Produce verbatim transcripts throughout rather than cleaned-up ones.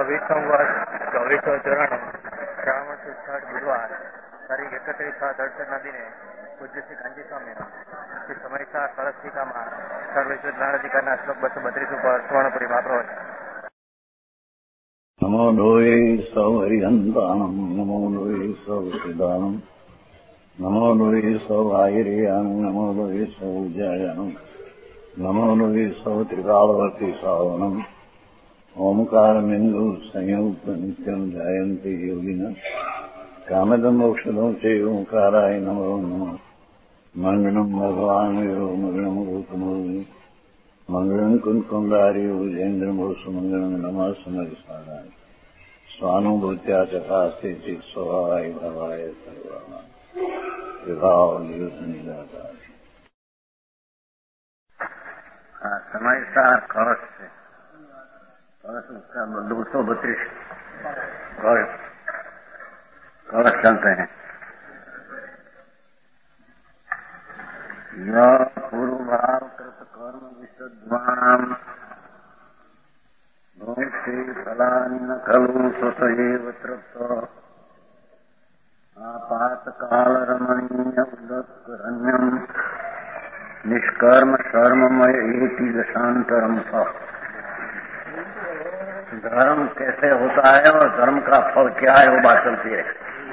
છવ્વીસમું વર્ષ ચોવીસો ચોરાણું શ્રાવણ સુદ છઠ બુધવાર તારીખ એકત્રીસ સાત અડસઠના દિને પૂજ્ય શ્રી કાંજી સ્વામીના શ્રી સમયસા કળશિકામાં સર્વેશ્વર જ્ઞાનાધિકારના શ્લોક બસો બત્રીસ ઉપર સુવર્ણપુરી મહાપ્રવચન. નમો લોહે સૌ હરિહંતાણમ નમો લોહે સૌ સિદાનમ નમો લોહે સૌ આયર્યાન નમો લોહે સૌ જયાનમ નમો લોહે સૌ ત્રિકાળવતી સાવનમ ઓમકારમિંદુ સંયુક્ત નિત્યમ જાયંતિ યોગિના કામદમ મોક્ષદમ સે ઓંકારાય નમો નમઃ. મંગળમ ભગવાન યો મંગળમ ગૌતમો મંગળમ કુંકુંડાર્યો જૈન્દ્રમો સુમંગળમ નમઃ સમરિસારાય સ્વાનુભૂત્યા ચકાસ્તે ચિત સ્વભાવાય ભવાય સર્વમાં વિભાવ નિયુદ્ધનિદાતા. हाँ समयसार कलश से कलश उसका दो सौ बत्तीस कलश कलश चलते हैं. यह पूर्व भाव कृत कर्म विशुद्धाम भोक्ति फलानि न खलु स्वतएव तृप्त आपात काल रमणीय उदत्करण्यम निष्कर्म शर्ममय एति दशांतरम फल. धर्म कैसे होता है और धर्म का फल क्या है वो बात चलती है.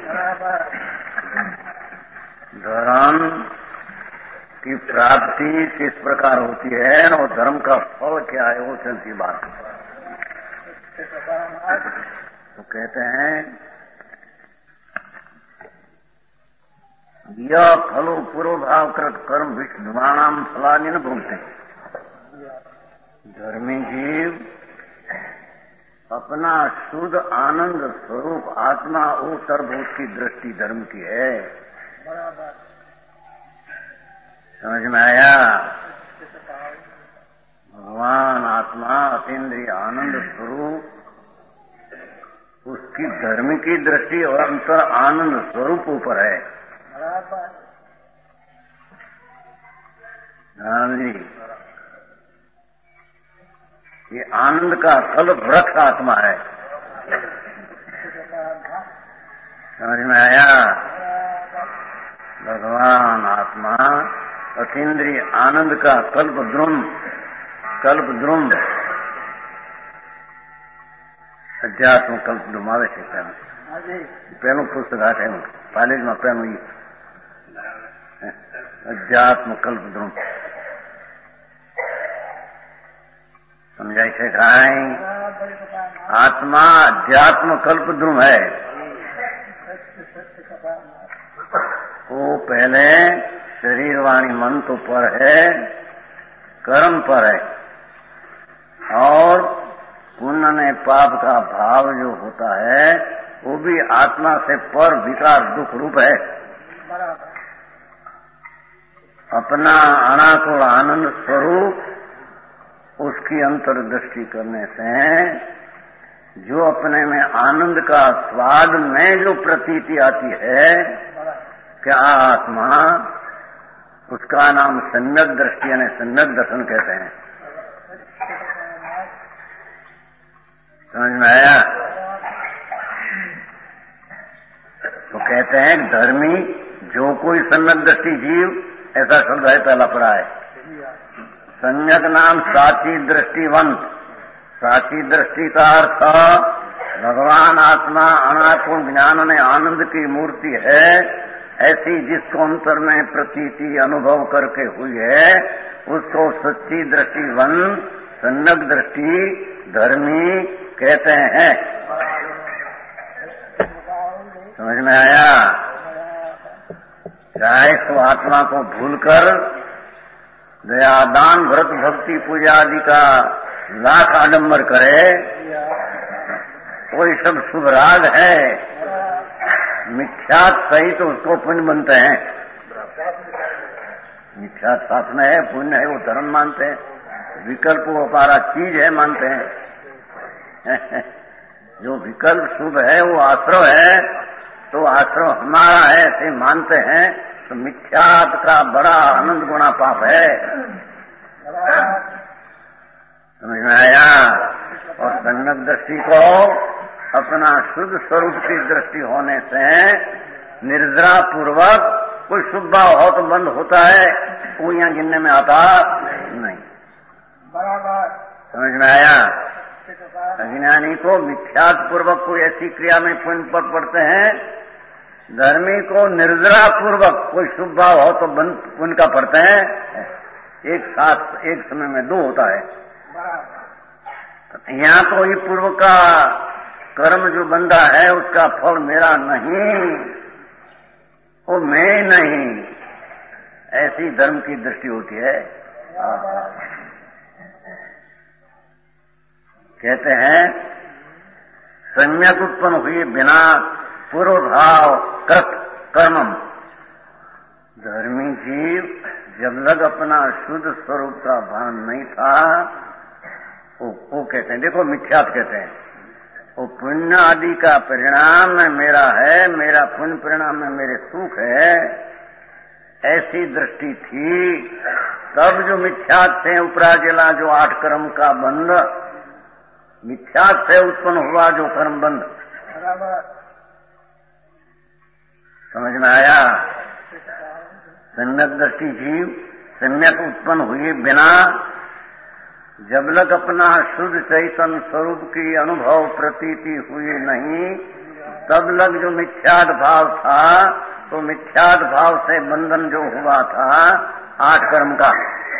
धर्म की प्राप्ति किस प्रकार होती है और धर्म का फल क्या है वो चलती बात. तो कहते हैं यह फलो पूर्वभावकृत कर्म विष्णुवाणाम फलानि न भोगते. धर्मी जीव अपना शुद्ध आनंद स्वरूप आत्मा उत्तरभूत की दृष्टि धर्म की है. समझ में आया. भगवान आत्मा अतीन्द्रिय आनंद स्वरूप उसकी धर्म की दृष्टि और अंतर आनंद स्वरूप ऊपर है. जी ये आनंद का कल्प वृक्ष आत्मा है. समझ में आया. भगवान आत्मा अतीन्द्रिय आनंद का कल्प द्रुम कल्प द्रुम अध्यात्म कल्प द्रुमावे છે. પહેલું પુસ્તક આ છે કોલેજમાં પહેલું अध्यात्म कल्प द्रुम समझाई છે. કાંઈ आत्मा अध्यात्म कल्प द्रुम है. वो पहले शरीर वाणी मन तो पर है, कर्म पर है और पुण्य ने पाप का भाव जो होता है वो भी आत्मा से पर विकार दुख रूप है. अपना अनाकुल आनंद स्वरूप उसकी अंतर्दृष्टि करने से जो अपने में आनंद का स्वाद में जो प्रतीति आती है क्या आत्मा उसका नाम सम्यक दृष्टि यानी सम्यक दर्शन कहते हैं. समझ में आया. तो कहते हैं धर्मी जो कोई सम्यक दृष्टि जीव ऐसा शब्द है पहला पढ़ा है. सम्यक नाम साची दृष्टिवंत. साची दृष्टि का अर्थ भगवान आत्मा अनाकुल ज्ञान में आनंद की मूर्ति है ऐसी जिसको अंतर में प्रतीति अनुभव करके हुई है उसको सच्ची दृष्टिवंत सम्यक दृष्टि धर्मी कहते हैं. समझ में आया. चाहे तो आत्मा को भूलकर दया दान व्रत भक्ति पूजा आदि का लाख आडंबर करे कोई सब शुभ राग है मिथ्यात सही तो उसको पुण्य बनते हैं. मिथ्यात साधना है पुण्य है वो धर्म मानते हैं. विकल्प वो हमारा चीज है मानते हैं. जो विकल्प शुभ है वो आश्रव है तो आश्रव हमारा है ऐसे मानते हैं तो मिथ्यात का बड़ा आनंद गुणा पाप है. समझ में आया. और सम्यक दृष्टि व्यक्ति को अपना शुद्ध स्वरूप की दृष्टि होने से निर्जरा पूर्वक कोई शुभ भाव हो तो बंद होता है, वो यहाँ गिनने में आता नहीं। बराबर समझ में आया? अज्ञानी को मिथ्यात पूर्वक कोई ऐसी क्रिया में पुण्य पद पड़ते हैं, धर्मी को निर्जरा पूर्वक कोई शुभ भाव हो तो बंद पुण्य का पड़ते हैं। एक साथ एक समय में दो होता है। यहाँ तो ये पूर्व का कर्म जो बंधा है उसका फल मेरा नहीं, वो मैं नहीं, ऐसी धर्म की दृष्टि होती है। कहते हैं सम्यक उत्पन्न हुए बिना पूर्वभाव कृत कर्मम। धर्मी जीव जब लग अपना शुद्ध स्वरूप का भान नहीं था, वो, वो कहते हैं, देखो मिथ्यात कहते हैं, वो पुण्य आदि का परिणाम में मेरा है, मेरा पुण्य परिणाम में मेरे सुख है, ऐसी दृष्टि थी। तब जो मिथ्यात से उपराजिला जो आठ कर्म का बंध, मिथ्यात से उत्पन्न हुआ जो कर्म बंध, समझ में आया? सम्यक दृष्टि जीव सम्यक उत्पन्न हुए बिना जब लग अपना शुद्ध चैतन्य स्वरूप की अनुभव प्रतीति हुई नहीं, तब लग जो मिथ्याद भाव था, तो मिथ्याद भाव से बंधन जो हुआ था आठ कर्म का,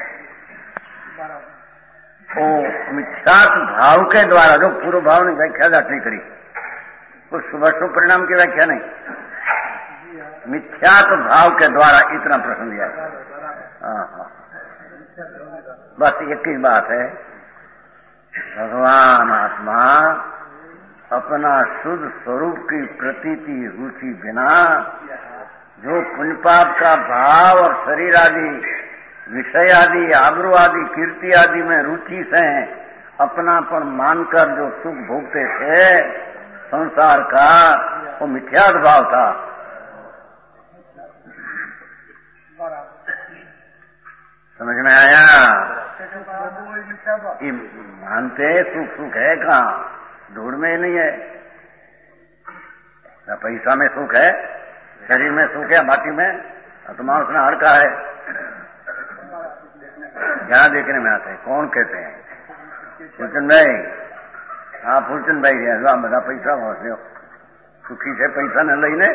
वो मिथ्यात भाव के द्वारा, जो पूर्व भाव ने व्याख्या जाट नहीं करी, कुछ शुभ शुभ परिणाम की व्याख्या नहीं, मिथ्यात भाव के द्वारा इतना प्रश्न दिया। हाँ हाँ, बस एक ही बात है, भगवान आत्मा अपना शुद्ध स्वरूप की प्रतीति रुचि बिना जो पुण्य पाप का भाव और शरीर आदि विषय आदि आबरू आदि कीर्ति आदि में रुचि से अपनापन मानकर जो सुख भोगते थे संसार का, वो मिथ्यात भाव था। समझ में आया? ये मानते सुख सुख है कहाँ, धूड़ में नहीं है। न पैसा में सुख है, शरीर में सुख है, माटी में, आत्मा उसने हर का है। यहाँ देखने में आते हैं, कौन कहते हैं? फूलचंद भाई, हाँ फूलचंद भाई है, બધા પૈસા વાંચ્યો, સુખી છે પૈસા ને લઈને।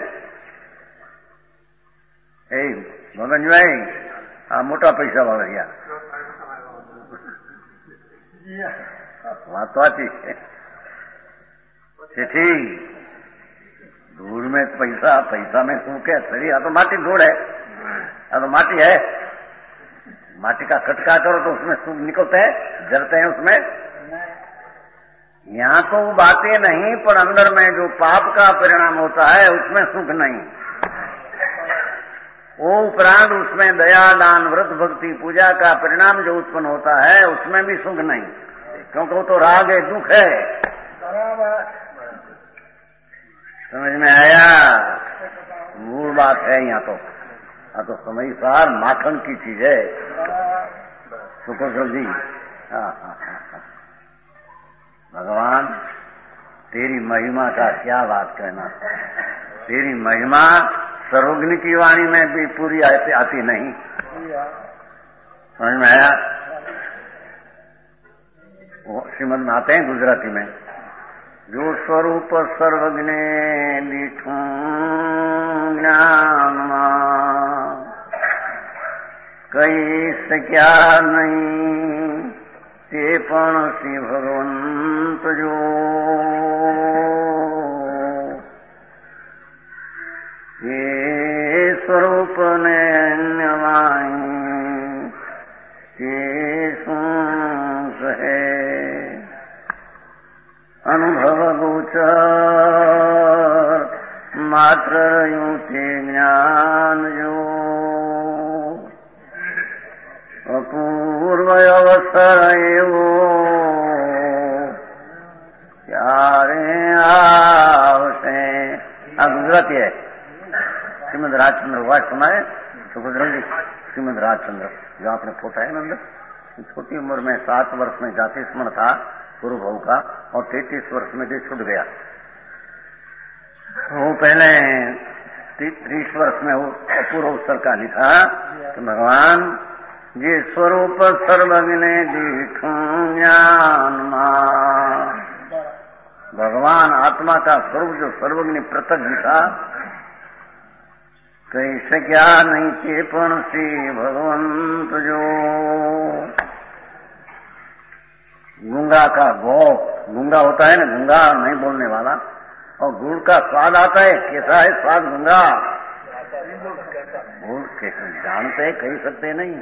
એ મગનભાઈ, આ મોટા પૈસા વાળા રહ્યા, વાત તો સાચી છે। ठीक, धूल में पैसा, पैसा में सुख है, शरीर आ तो माटी धूल है, आ तो माटी है, माटी का खटका करो तो उसमें सुख निकलते हैं, जलते हैं उसमें। यहाँ तो बातें नहीं, पर अंदर में जो पाप का परिणाम होता है उसमें सुख नहीं। वो उपरांत उसमें दया दान व्रत भक्ति पूजा का परिणाम जो उत्पन्न होता है उसमें भी सुख नहीं, क्योंकि वो तो राग है, दुख है। समझ में आया? मूल बात है यहाँ तो, हाँ तो समय सार माखन की चीज है। सुखो जी, हाँ हाँ हाँ, भगवान तेरी महिमा का क्या बात कहना, तेरी महिमा सर्वज्ञ की वाणी में भी पूरी आती, आती नहीं। समझ में आया? वो श्रीमद में आते हैं गुजराती में, जो स्वरूप सर्वज्ञ दिठू ज्ञान कई सक्या नहीं, ते पण श्री भगवंत जो ये स्वरूप ने अन्यवाई ते सुख है अनुभव गोचर मात्र यूं ते ज्ञान जो अपूर्व अवसर एवो प्यारे आवसे। आ गुजराती है, श्रीमद राजचंद्र वाट सुना है सुभद्रा जी? श्रीमद राजचंद्र जो आपने फोटा है ना अंदर, छोटी उम्र में सात वर्ष में जाति स्मरण था, पूर्व भाव का, और तैतीस वर्ष में जो छूट गया। वो पहले तीस वर्ष में वो अपूर्व अवसर का लिखा तो भगवान ये स्वरूप सर्वज्ञ दीठू ज्ञान मान, भगवान आत्मा का स्वरूप जो सर्वज्ञ पृथक दिखा, कैसे क्या नहीं के पण से भगवंत जो गूंगा का गौ, गूंगा होता है ना, गूंगा नहीं बोलने वाला, और गुड़ का स्वाद आता है, कैसा है स्वाद गूंगा, गुड़ कैसे जानते कह सकते नहीं,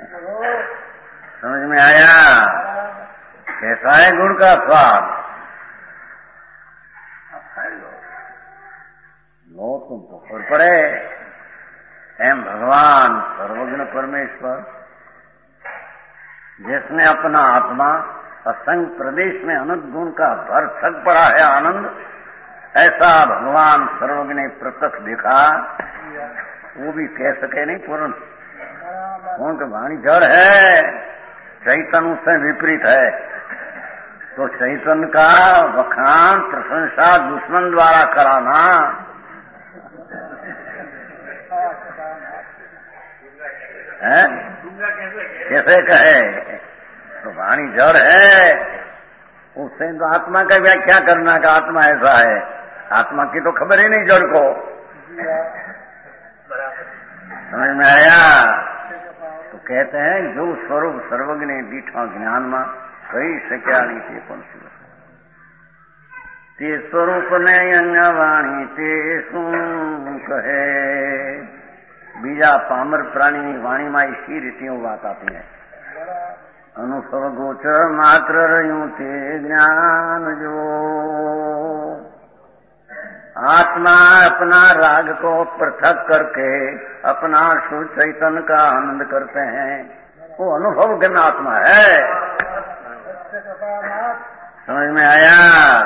समझ में आया कैसा है गुड़ का स्वाद, लो तुम पकड़ पड़े। एम भगवान सर्वज्ञ परमेश्वर जिसने अपना आत्मा असंग प्रदेश में अनंत गुण का भर सक पड़ा है आनंद, ऐसा भगवान सर्वज्ञ ने प्रत्यक्ष देखा, वो भी कह सके नहीं पूर्ण, कौन का वाणी जड़ है, चैतन्य उससे विपरीत है, तो चैतन्य का वखान प्रशंसा दुश्मन द्वारा कराना है, कैसे कहे, तो वाणी जड़ है, उससे तो आत्मा का व्याख्या करना का आत्मा ऐसा है, आत्मा की तो खबर ही नहीं जड़ को, समझ में आया। तो कहते हैं जो स्वरूप सर्वज्ञ दीठा ज्ञान में कई सक्या नहीं थे कौन सी ते स्वरूप ने अन्य वाणी ते શું કહે, બીજા પામર પ્રાણીની વાણીમાં એવી રીતે વાત આપી है, अनुभव गोचर मात्र रह्યું ते ज्ञान जो, आत्मा अपना राग को पृथक करके अपना शुद्ध चैतन्य का आनंद करते हैं, वो अनुभव ज्ञान आत्मा है, समझ में आया।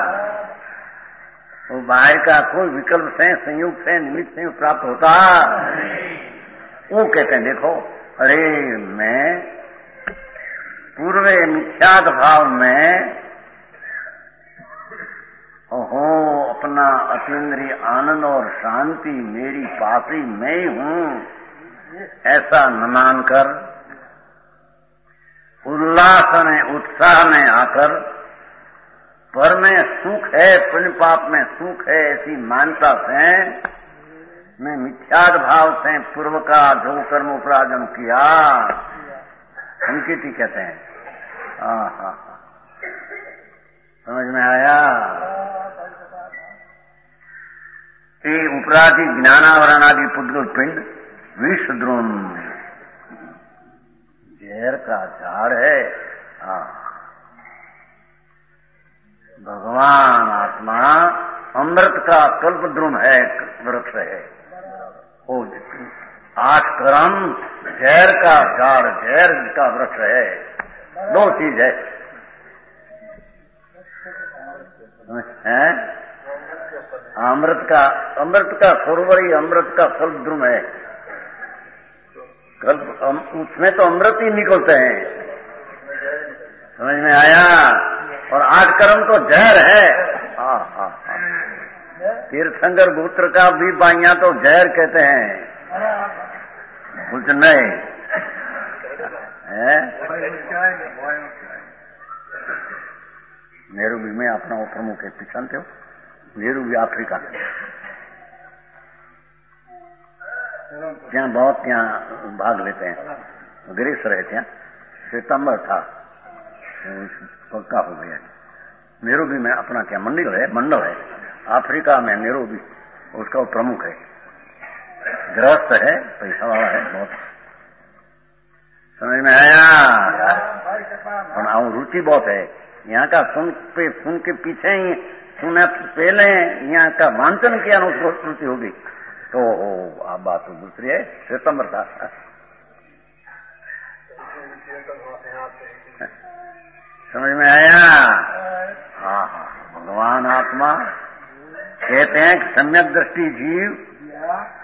वो बाहर का कोई विकल्प से संयुक्त से निमित्त से प्राप्त होता, वो कहते हैं देखो अरे मैं पूर्व मिथ्याद भाव में ओहो अपना अतीन्द्रिय आनंद और शांति मेरी पासी मैं ही हूँ ऐसा न मानकर उल्लास में उत्साह में आकर पर में सुख है पुण्य पाप में सुख है ऐसी मानता से मैं मिथ्याद भाव से पूर्व का जो कर्म उपार्जन किया संकेती कहते हैं। हाँ हाँ समझ में आया। ये उपराधि ज्ञानावरणादि पुद्गल पिंड विषद्रोण जहर का झाड़ है। हाँ भगवान आत्मा अमृत का कल्पद्रुम है, वृक्ष है। ओ आठ कर्म जहर का झाड़ जहर का वृक्ष है, दो चीज है, है? अमृत का अमृत का सरोवरी अमृत का कल्पद्रुम है, कल्प उसमें तो अमृत ही निकलते हैं, समझ में आया। और आठ कर्म तो जहर है। हाँ हाँ हाँ तीर्थंकर गोत्र का भी बाइया तो जहर कहते हैं, कुछ नहीं है। नेहरू भी में अपना वो प्रमुख है पिछन थे, नेहरू भी अफ्रीका ત્યાં बहुत ત્યાં भाग लेते हैं, ग्रीस रहे थे, सितंबर था पक्का हो गया। नेहरू में अपना क्या मंडल है मंडल है अफ्रीका में, नेहरू भी उसका वो प्रमुख है, गृहस्थ है, पैसा वाला है बहुत, समझ में आया। और रुचि बहुत है यहाँ का, सुन पे सुन के पीछे ही सुने पहले यहाँ का वांचन किया ना उसको रुचि होगी तो आप बात तो दूसरी है। सितंबर था समझ में आया। हाँ हाँ भगवान आत्मा कहते हैं कि सम्यक दृष्टि जीव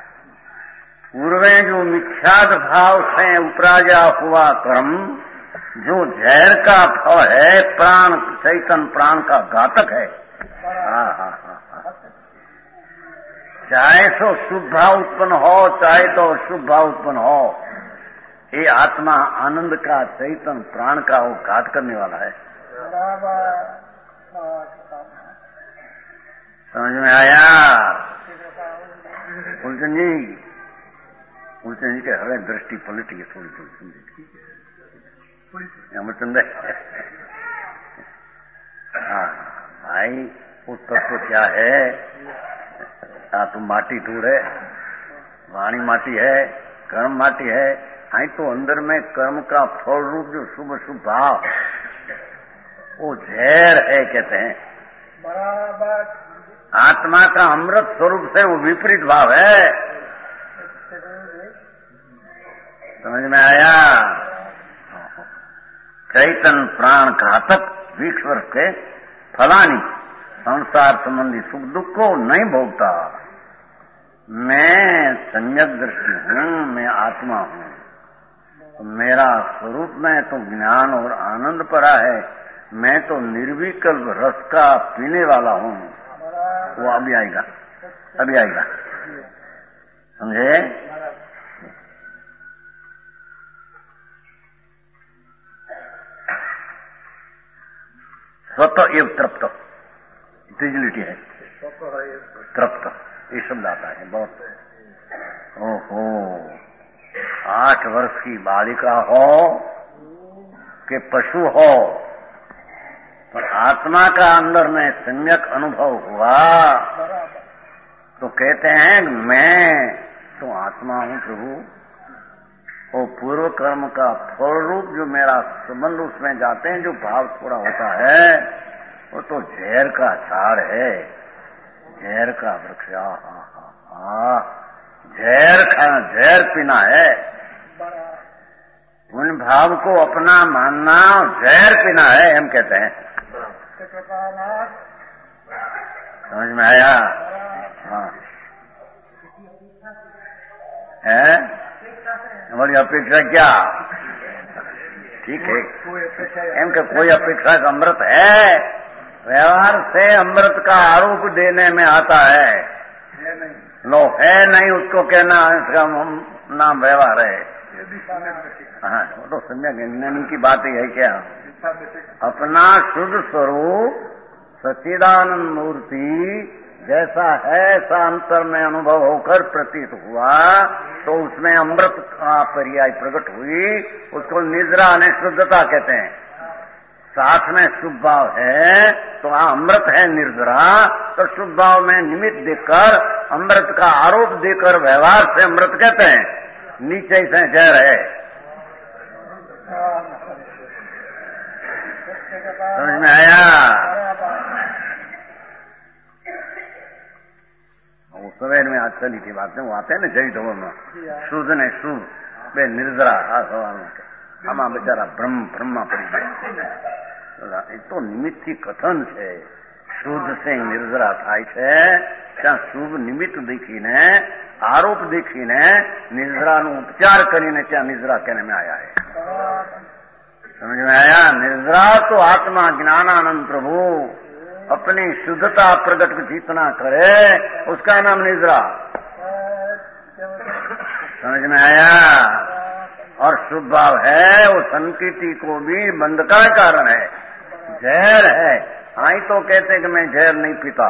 पूर्वे जो मिथ्याद भाव से उपराजा हुआ कर्म जो जहर का फल है, प्राण चैतन प्राण का घातक है। हाँ हाँ हाँ हाँ। चाहे तो शुभ भाव उत्पन्न हो, चाहे तो अशुभ भाव उत्पन्न हो, ये आत्मा आनंद का चैतन प्राण का वो घात करने वाला है। समझ में आया? उलझन जी उलझन जी के हरे दृष्टि पलटी है थोड़ी थोड़ी समझे अमरचंद। हाँ भाई वो तत्व क्या है? आ तो माटी धूड़ है, वाणी माटी है, कर्म माटी है। आई तो अंदर में कर्म का फल रूप जो शुभ शुभ भाव वो जहर है कहते हैं। बराबर आत्मा का अमृत स्वरूप से वो विपरीत भाव है। समझ में आया? चैतन प्राण घातक ईश्वर के फलानी संसार संबंधी सुख दुख को नहीं भोगता। मैं संयत दृष्टि हूँ, मैं आत्मा हूँ, तो मेरा स्वरूप में तो ज्ञान और आनंद पड़ा है। मैं तो निर्विकल्प रस का पीने वाला हूँ। वो अभी आएगा, अभी आएगा, समझे? स्वतः एवं तृप्त डिजिलिटी है। तृप्त ये शब्द आता है बहुत। ओहो, आठ वर्ष की बालिका हो कि पशु हो, पर आत्मा का अंदर में सम्यक अनुभव हुआ तो कहते हैं मैं तो आत्मा हूँ प्रभु। और पूर्व कर्म का फल रूप जो मेरा संबंध उसमें जाते हैं, जो भाव थोड़ा होता है, वो तो जहर का झाड़ है, जहर का वृक्ष। हाँ, जहर खाना, जहर पीना है। उन भाव को अपना मानना जहर पीना है, हम कहते हैं। समझ में आया? हाँ है हमारी अपेक्षा क्या? ठीक है, इनका कोई अपेक्षा का अमृत है? व्यवहार से अमृत का आरोप देने में आता है। लो है नहीं उसको कहना इसका नाम व्यवहार है। हाँ, वो तो सम्यक ज्ञानी की बात ही है। क्या अपना शुद्ध स्वरूप सच्चिदानंद मूर्ति जैसा है ऐसा अंतर में अनुभव होकर प्रतीत हुआ, तो उसमें अमृत का पर्याय प्रकट हुई, उसको निद्रा ने शुद्धता कहते हैं। साथ में शुभ भाव है तो अमृत है निर्जरा, तो शुभ भाव में निमित्त देकर अमृत का आरोप देकर व्यवहार से अमृत कहते हैं। नीचे से जहर है। समझ में आया? वो सवेर में आज चली थी बात में, वो आते हैं ना जय धोवन में, शुद्ध ने शुभ बे निर्जरा आ सवाल के आमा बेचारा ब्रह्म ब्रह्मा पड़ी गया। એ તો નિમિત્તથી કથન છે। શુદ્ધ से निर्जरा થાય છે, ત્યાં શુભ નિમિત્ત દેખીને આરોપ દેખીને निर्जराનો ઉપચાર કરીને ત્યાં निर्जरा कहने में आया है। समझ में आया? निर्जरा तो आत्मा ज्ञानानंद प्रभु अपनी शुद्धता प्रकट जितना करे उसका नाम निर्जरा। समझ में आया? और शुभ भाव है वो संकीर्ति को भी बंध का कारण है, जहर है। आई तो कहते कि मैं जहर नहीं पीता।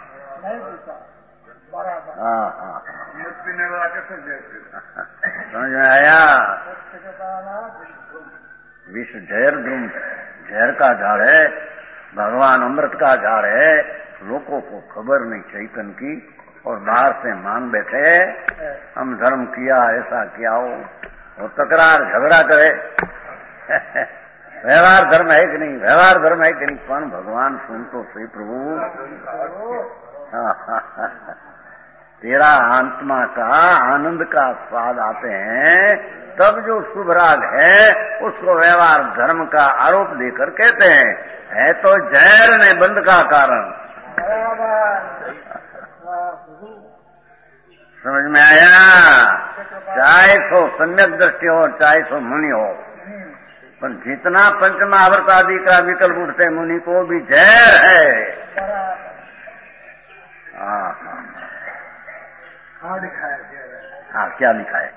हाँ हाँ समझ में आया? विश्व जहर ध्रुम जहर का झाड़ है, भगवान अमृत का झाड़ है। लोगों को खबर नहीं चैतन की, और बाहर से मान बैठे हम धर्म किया ऐसा किया हो, वो तकरार झगड़ा करे। व्यवहार धर्म है कि नहीं? व्यवहार धर्म है कि नहीं? पण भगवान सुन तो सही प्रभु। तेरा आत्मा का आनंद का स्वाद आते हैं, तब जो शुभ राग है उसको व्यवहार धर्म का आरोप देकर कहते हैं है तो जहर ने बंद का कारण। समझ में आया? चाहे सो सम्यक दृष्टि हो चाहे सो मुनि हो, पर जितना पंचमहावर्त आदि का विकल्प उठते मुनि को भी जहर है। हाँ हाँ, क्या लिखा है?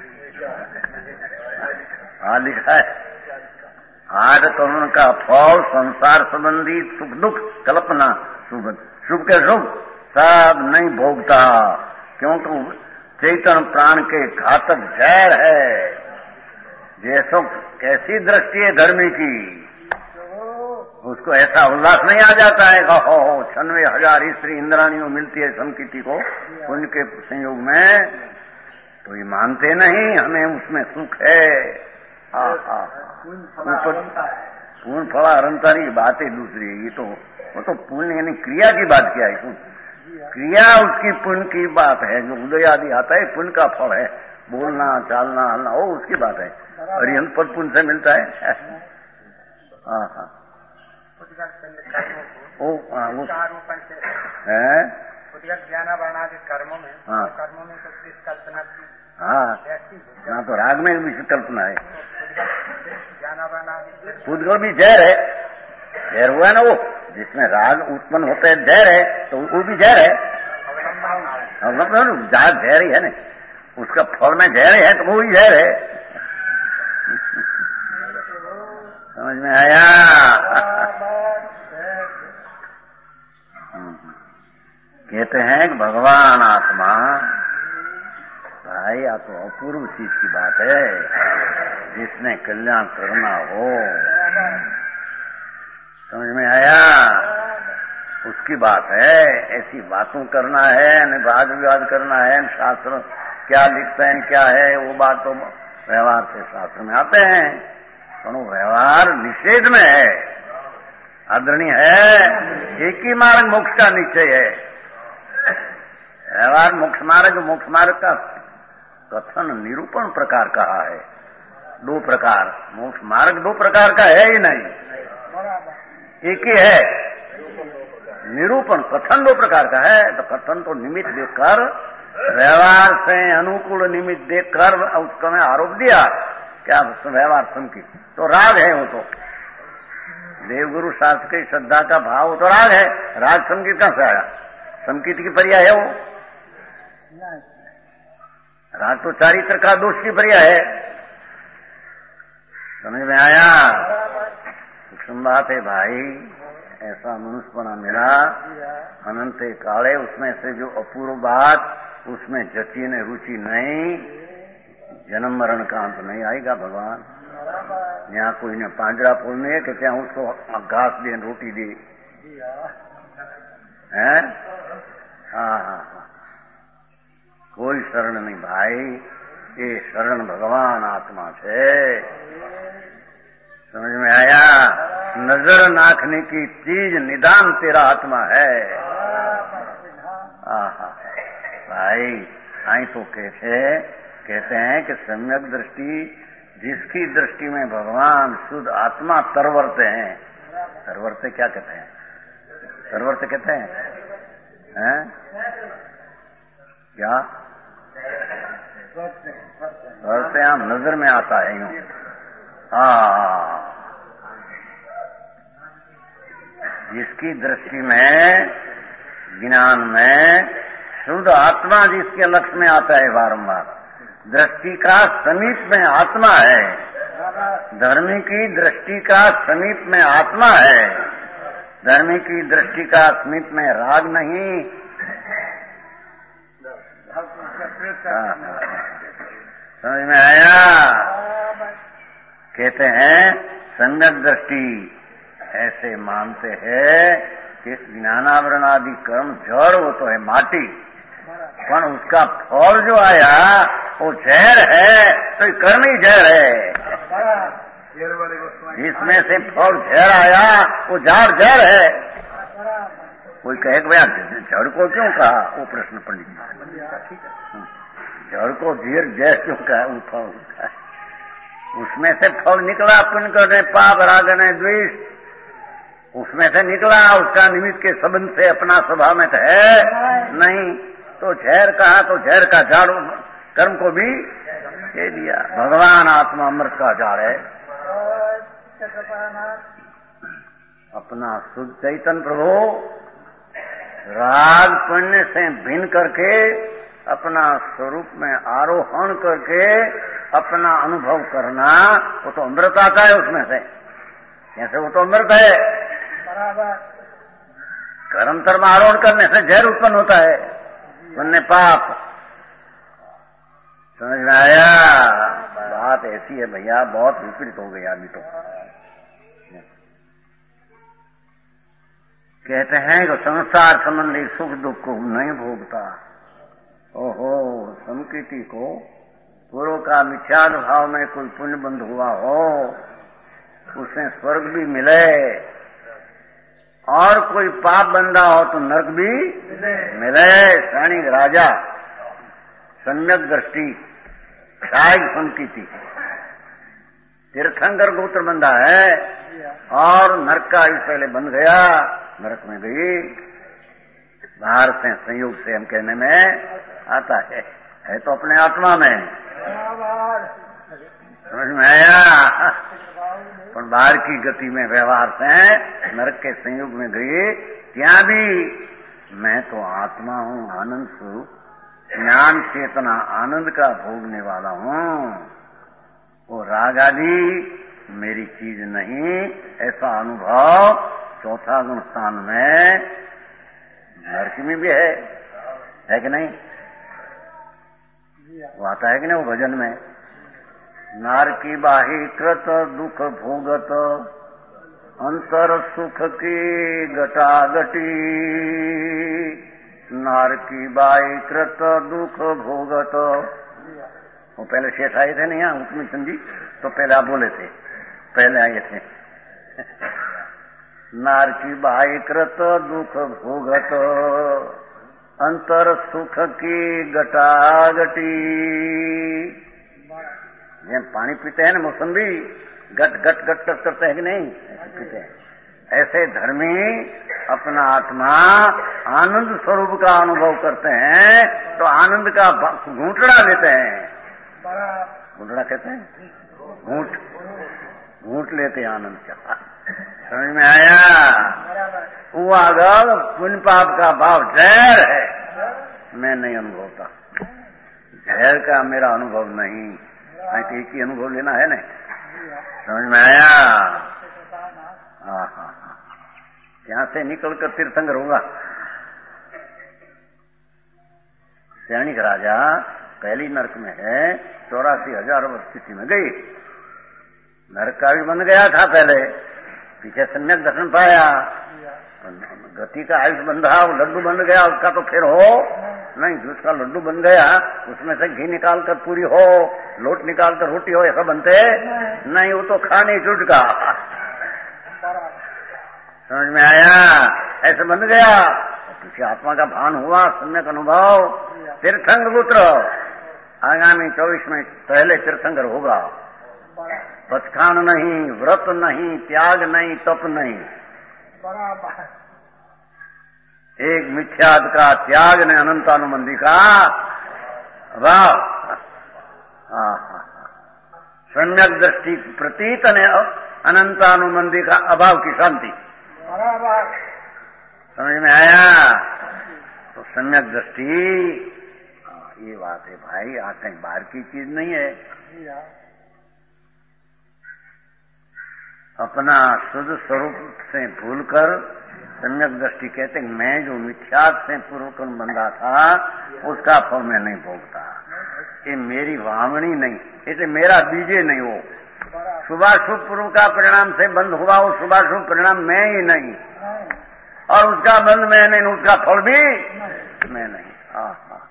हाँ लिखा है, आठ करुण का फल संसार संबंधी सुख दुख कल्पना शुभ शुभ के शुभ सब नहीं भोगता, क्योंकि चैतन्य प्राण के घातक जहर है। जैसो कैसी दृष्टि है धर्मी की, उसको ऐसा उल्लास नहीं आ जाता है कि हो हो छनवे हजार स्त्री इंद्राणियों मिलती है समकीर्ति को पुण्य के संयोग में, तो ये मानते नहीं हमें उसमें सुख है। हाँ हाँ, पूर्ण फला अरंतारी की बात है दूसरी। ये तो वो तो पुण्य यानी क्रिया की बात किया है, क्रिया उसकी पुण्य की बात है। जो उदय आदि आता है पुण्य का फल है, बोलना चालना हलना वो उसकी बात है, और यंत्र पर पुण्य से मिलता है। हाँ हाँ, वो वो है ज्ञानावरणादि कर्मों में, हाँ कर्मों में तो किस कल्पना की? हाँ, ना तो राग में भी कल्पना है। उद्गल भी जहर है, जहर हुआ ना वो, जिसमें राग उत्पन्न होते हैं जहर है, तो वो भी जहर है। जहर ही है ना, उसका फल में जहर है तो वो ही जहर है। समझ में आया? कहते हैं कि भगवान आत्मा, भाई या तो अपूर्व चीज की बात है, जिसने कल्याण करना हो। समझ में आया? उसकी बात है। ऐसी बातों करना है, न वाद विवाद करना है, न शास्त्र क्या लिखते हैं क्या है, वो बात तो व्यवहार से शास्त्र में आते हैं, पर वो व्यवहार निषेध में है, आदरणीय है। एक ही मार्ग मोक्ष का निश्चय है, व्यवहार मोक्ष मार्ग। मोक्ष मार्ग का कथन निरूपण प्रकार कहा है, दो प्रकार। मोक्ष मार्ग दो प्रकार का है ही नहीं, एक ही है। निरूपण कथन दो प्रकार का है, तो कथन तो निमित्त देखकर, व्यवहार से अनुकूल निमित्त देखकर उसको में आरोप दिया क्या व्यवहार समकी, तो राग है वो। तो देवगुरु शास्त्र की श्रद्धा का भाव तो राग है। राग संगीत कहां से आया? संगीत की पर्याय है वो। राग तो चारित्र का दोष की पर्याय है। समझ में आया? सूक्ष्म बात है भाई। ऐसा मनुष्यपना मिला अनंत काले, उसमें से जो अपूर्व बात, उसमें जची ने रुचि नहीं, जन्म मरण का अंत नहीं आएगा भगवान। यहाँ कोई ने पांजरा फोड़ने है कि क्या उसको घास दे रोटी दे, हैं? हाँ हाँ हाँ, कोई शरण नहीं भाई, ये शरण भगवान आत्मा से। समझ में आया? नजर नाखने की चीज निदान तेरा आत्मा है। आहा भाई, आई तो कहते कहते हैं कि सम्यक दृष्टि, जिसकी दृष्टि में भगवान शुद्ध आत्मा तरवर्ते हैं। तरवर्ते क्या कहते हैं? तरवर्ते कहते हैं, हैं? क्या तरवर्ते? हम नजर में आता है यूं। हाँ, जिसकी दृष्टि में, ज्ञान में शुद्ध आत्मा जिसके लक्ष्य में आता है बारंबार, दृष्टि का समीप में आत्मा है। धर्मी की दृष्टि का समीप में आत्मा है, धर्मी की दृष्टि का समीप में राग नहीं। समझ में आया? कहते हैं संगत दृष्टि ऐसे मानते हैं कि ज्ञानावरण आदि कर्म जड़, वो तो है माटी, पर उसका फल जो आया वो जहर है, तो ये कर्म ही जहर है। इसमें से फल जहर आया, वो झाड़ जहर है। कोई कहे कि भैया जड़ को क्यों कहा? वो प्रश्न पंडित जी, जड़ को धीर जहर क्यों कहा? वो फल है, उसमें से फल निकला, पुण्य करने पाप राग ने द्वेष, उसमें से निकला, उसका निमित्त के संबंध से अपना स्वभाव में तो है नहीं, तो जहर कहा, तो जहर का झाड़ कर्म को भी दे दिया। भगवान आत्मा अमृत का झाड़ है, अपना शुद्ध चैतन्य प्रभु राग पुण्य से भिन्न करके अपना स्वरूप में आरोहण करके अपना अनुभव करना, वो तो अमृत आता है उसमें से। कैसे? वो तो अमृत है। कर्म में आरोहण करने से जहर उत्पन्न होता है, पुण्य पाप। समझ में आया? बात ऐसी है भैया, बहुत विपरीत हो गई अभी तो। कहते हैं कि संसार संबंधी सुख दुख को नहीं भोगता। ओहो, संकीर्ति को पूर्व का मिथ्याद भाव में कोई पुण्य बंध हुआ हो, उसे स्वर्ग भी मिले, और कोई पाप बंधा हो तो नरक भी मिले। सैनिक राजा सम्यक दृष्टि शायद संकीर्ति तीर्थंकर गोत्र बंधा है और नरक का आयु पहले बन गया, नरक में गई। बाहर से संयोग से हम कहने में आता है, है तो अपने आत्मा में। समझ में आया? पर बाहर की गति में व्यवहार से नरक के संयोग में गई। ત્યાં भी मैं तो आत्मा हूँ, आनंद स्वरूप, ज्ञान चेतना आनंद का भोगने वाला हूँ। वो राग आदि मेरी चीज नहीं, ऐसा अनुभव चौथा गुण स्थान में नरक में भी है, है कि नहीं? वो आता है कि नहीं वो भजन में? नार की बाही कृत दुख भोगत, अंतर सुख की गटागटी। नार की बाही कृत दुख भोगत। वो पहले शेष आए थे नहीं, यहाँ उसमें चंदी तो पहले आप बोले थे, पहले आए थे। नार की बाही कृत दुख भोगत, अंतर सुख की गटागटी। ये पानी पीते हैं ना मौसम्बी, गट गट गट गट करते हैं कि नहीं? पीते हैं। ऐसे धर्मी अपना आत्मा आनंद स्वरूप का अनुभव करते हैं तो आनंद का घूंटड़ा लेते हैं। घूंटड़ा कहते हैं, घूंट घूंट लेते हैं आनंद का। समझ में आया? वो अगर पुण्य पाप का भाव जहर है, मैं नहीं अनुभवता। जहर का मेरा अनुभव नहीं, एक ही अनुभव लेना है नहीं। समझ में आया? हाँ हाँ हाँ, यहाँ से निकलकर तीर्थंकर होगा। सैनिक राजा पहली नरक में है, चौरासी हजार वर्ष स्थिति में गई। नरक का भी बन गया था पहले, पीछे सम्यक दर्शन पाया, गति का आयुष बंधा, वो लड्डू बन गया, उसका तो फिर हो नहीं। जिसका लड्डू बन गया उसमें से घी निकाल कर पूरी हो, लोट निकाल कर रोटी हो, ऐसा बनते नहीं। वो तो खाने चुटका। समझ में आया? ऐसे बन गया। पीछे आत्मा का भान हुआ, सम्यक अनुभव। तीर्थंकर पुत्र आगामी चौबीस में पहले तीर्थंकर होगा। पचखान नहीं, व्रत नहीं, त्याग नहीं, तप नहीं, एक मिथ्याद का त्याग ने अनंतानुबंधी का अभाव। सम्यक दृष्टि प्रतीत ने अनंतानुबंधी का अभाव की शांति। समझ में आया? तो सम्यक दृष्टि ये बात है भाई, आ कहीं बाहर की चीज नहीं है। अपना शुद्ध स्वरूप से भूलकर सम्यक दृष्टि कहते हैं मैं जो मिथ्याद से पूर्वकर्म बंधा था उसका फल मैं नहीं भोगता। ये मेरी वामनी नहीं, इसे मेरा बीजे नहीं। वो शुभाशुभ पूर्व का परिणाम से बंद हुआ, वो शुभाशुभ परिणाम मैं ही नहीं, और उसका बंध मैं नहीं, उसका फल भी मैं नहीं। हाँ हाँ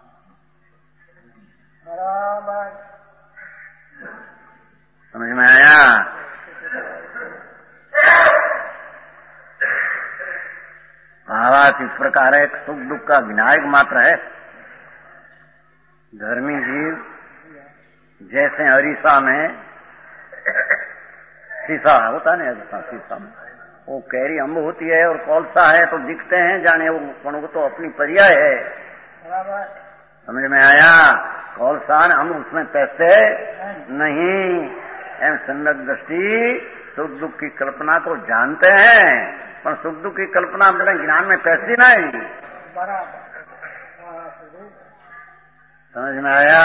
बराबर। समझ में आया? भावात इस प्रकार है, सुख दुख का विनायक मात्र है। धर्मी जीव जैसे अरीसा में शीशा होता नहीं, अरीसा शीशा में वो कैरी अम्ब होती है और कौलसा है तो दिखते हैं, जाने वो वो तो अपनी पर्याय है। समझ में आया? कौलसा हम उसमें पैसे नहीं, एम सम्यक दृष्टि सुख दुख की कल्पना को जानते हैं, पर सुख दुख की कल्पना अपने ज्ञान में पैसी नहीं। समझ में आया?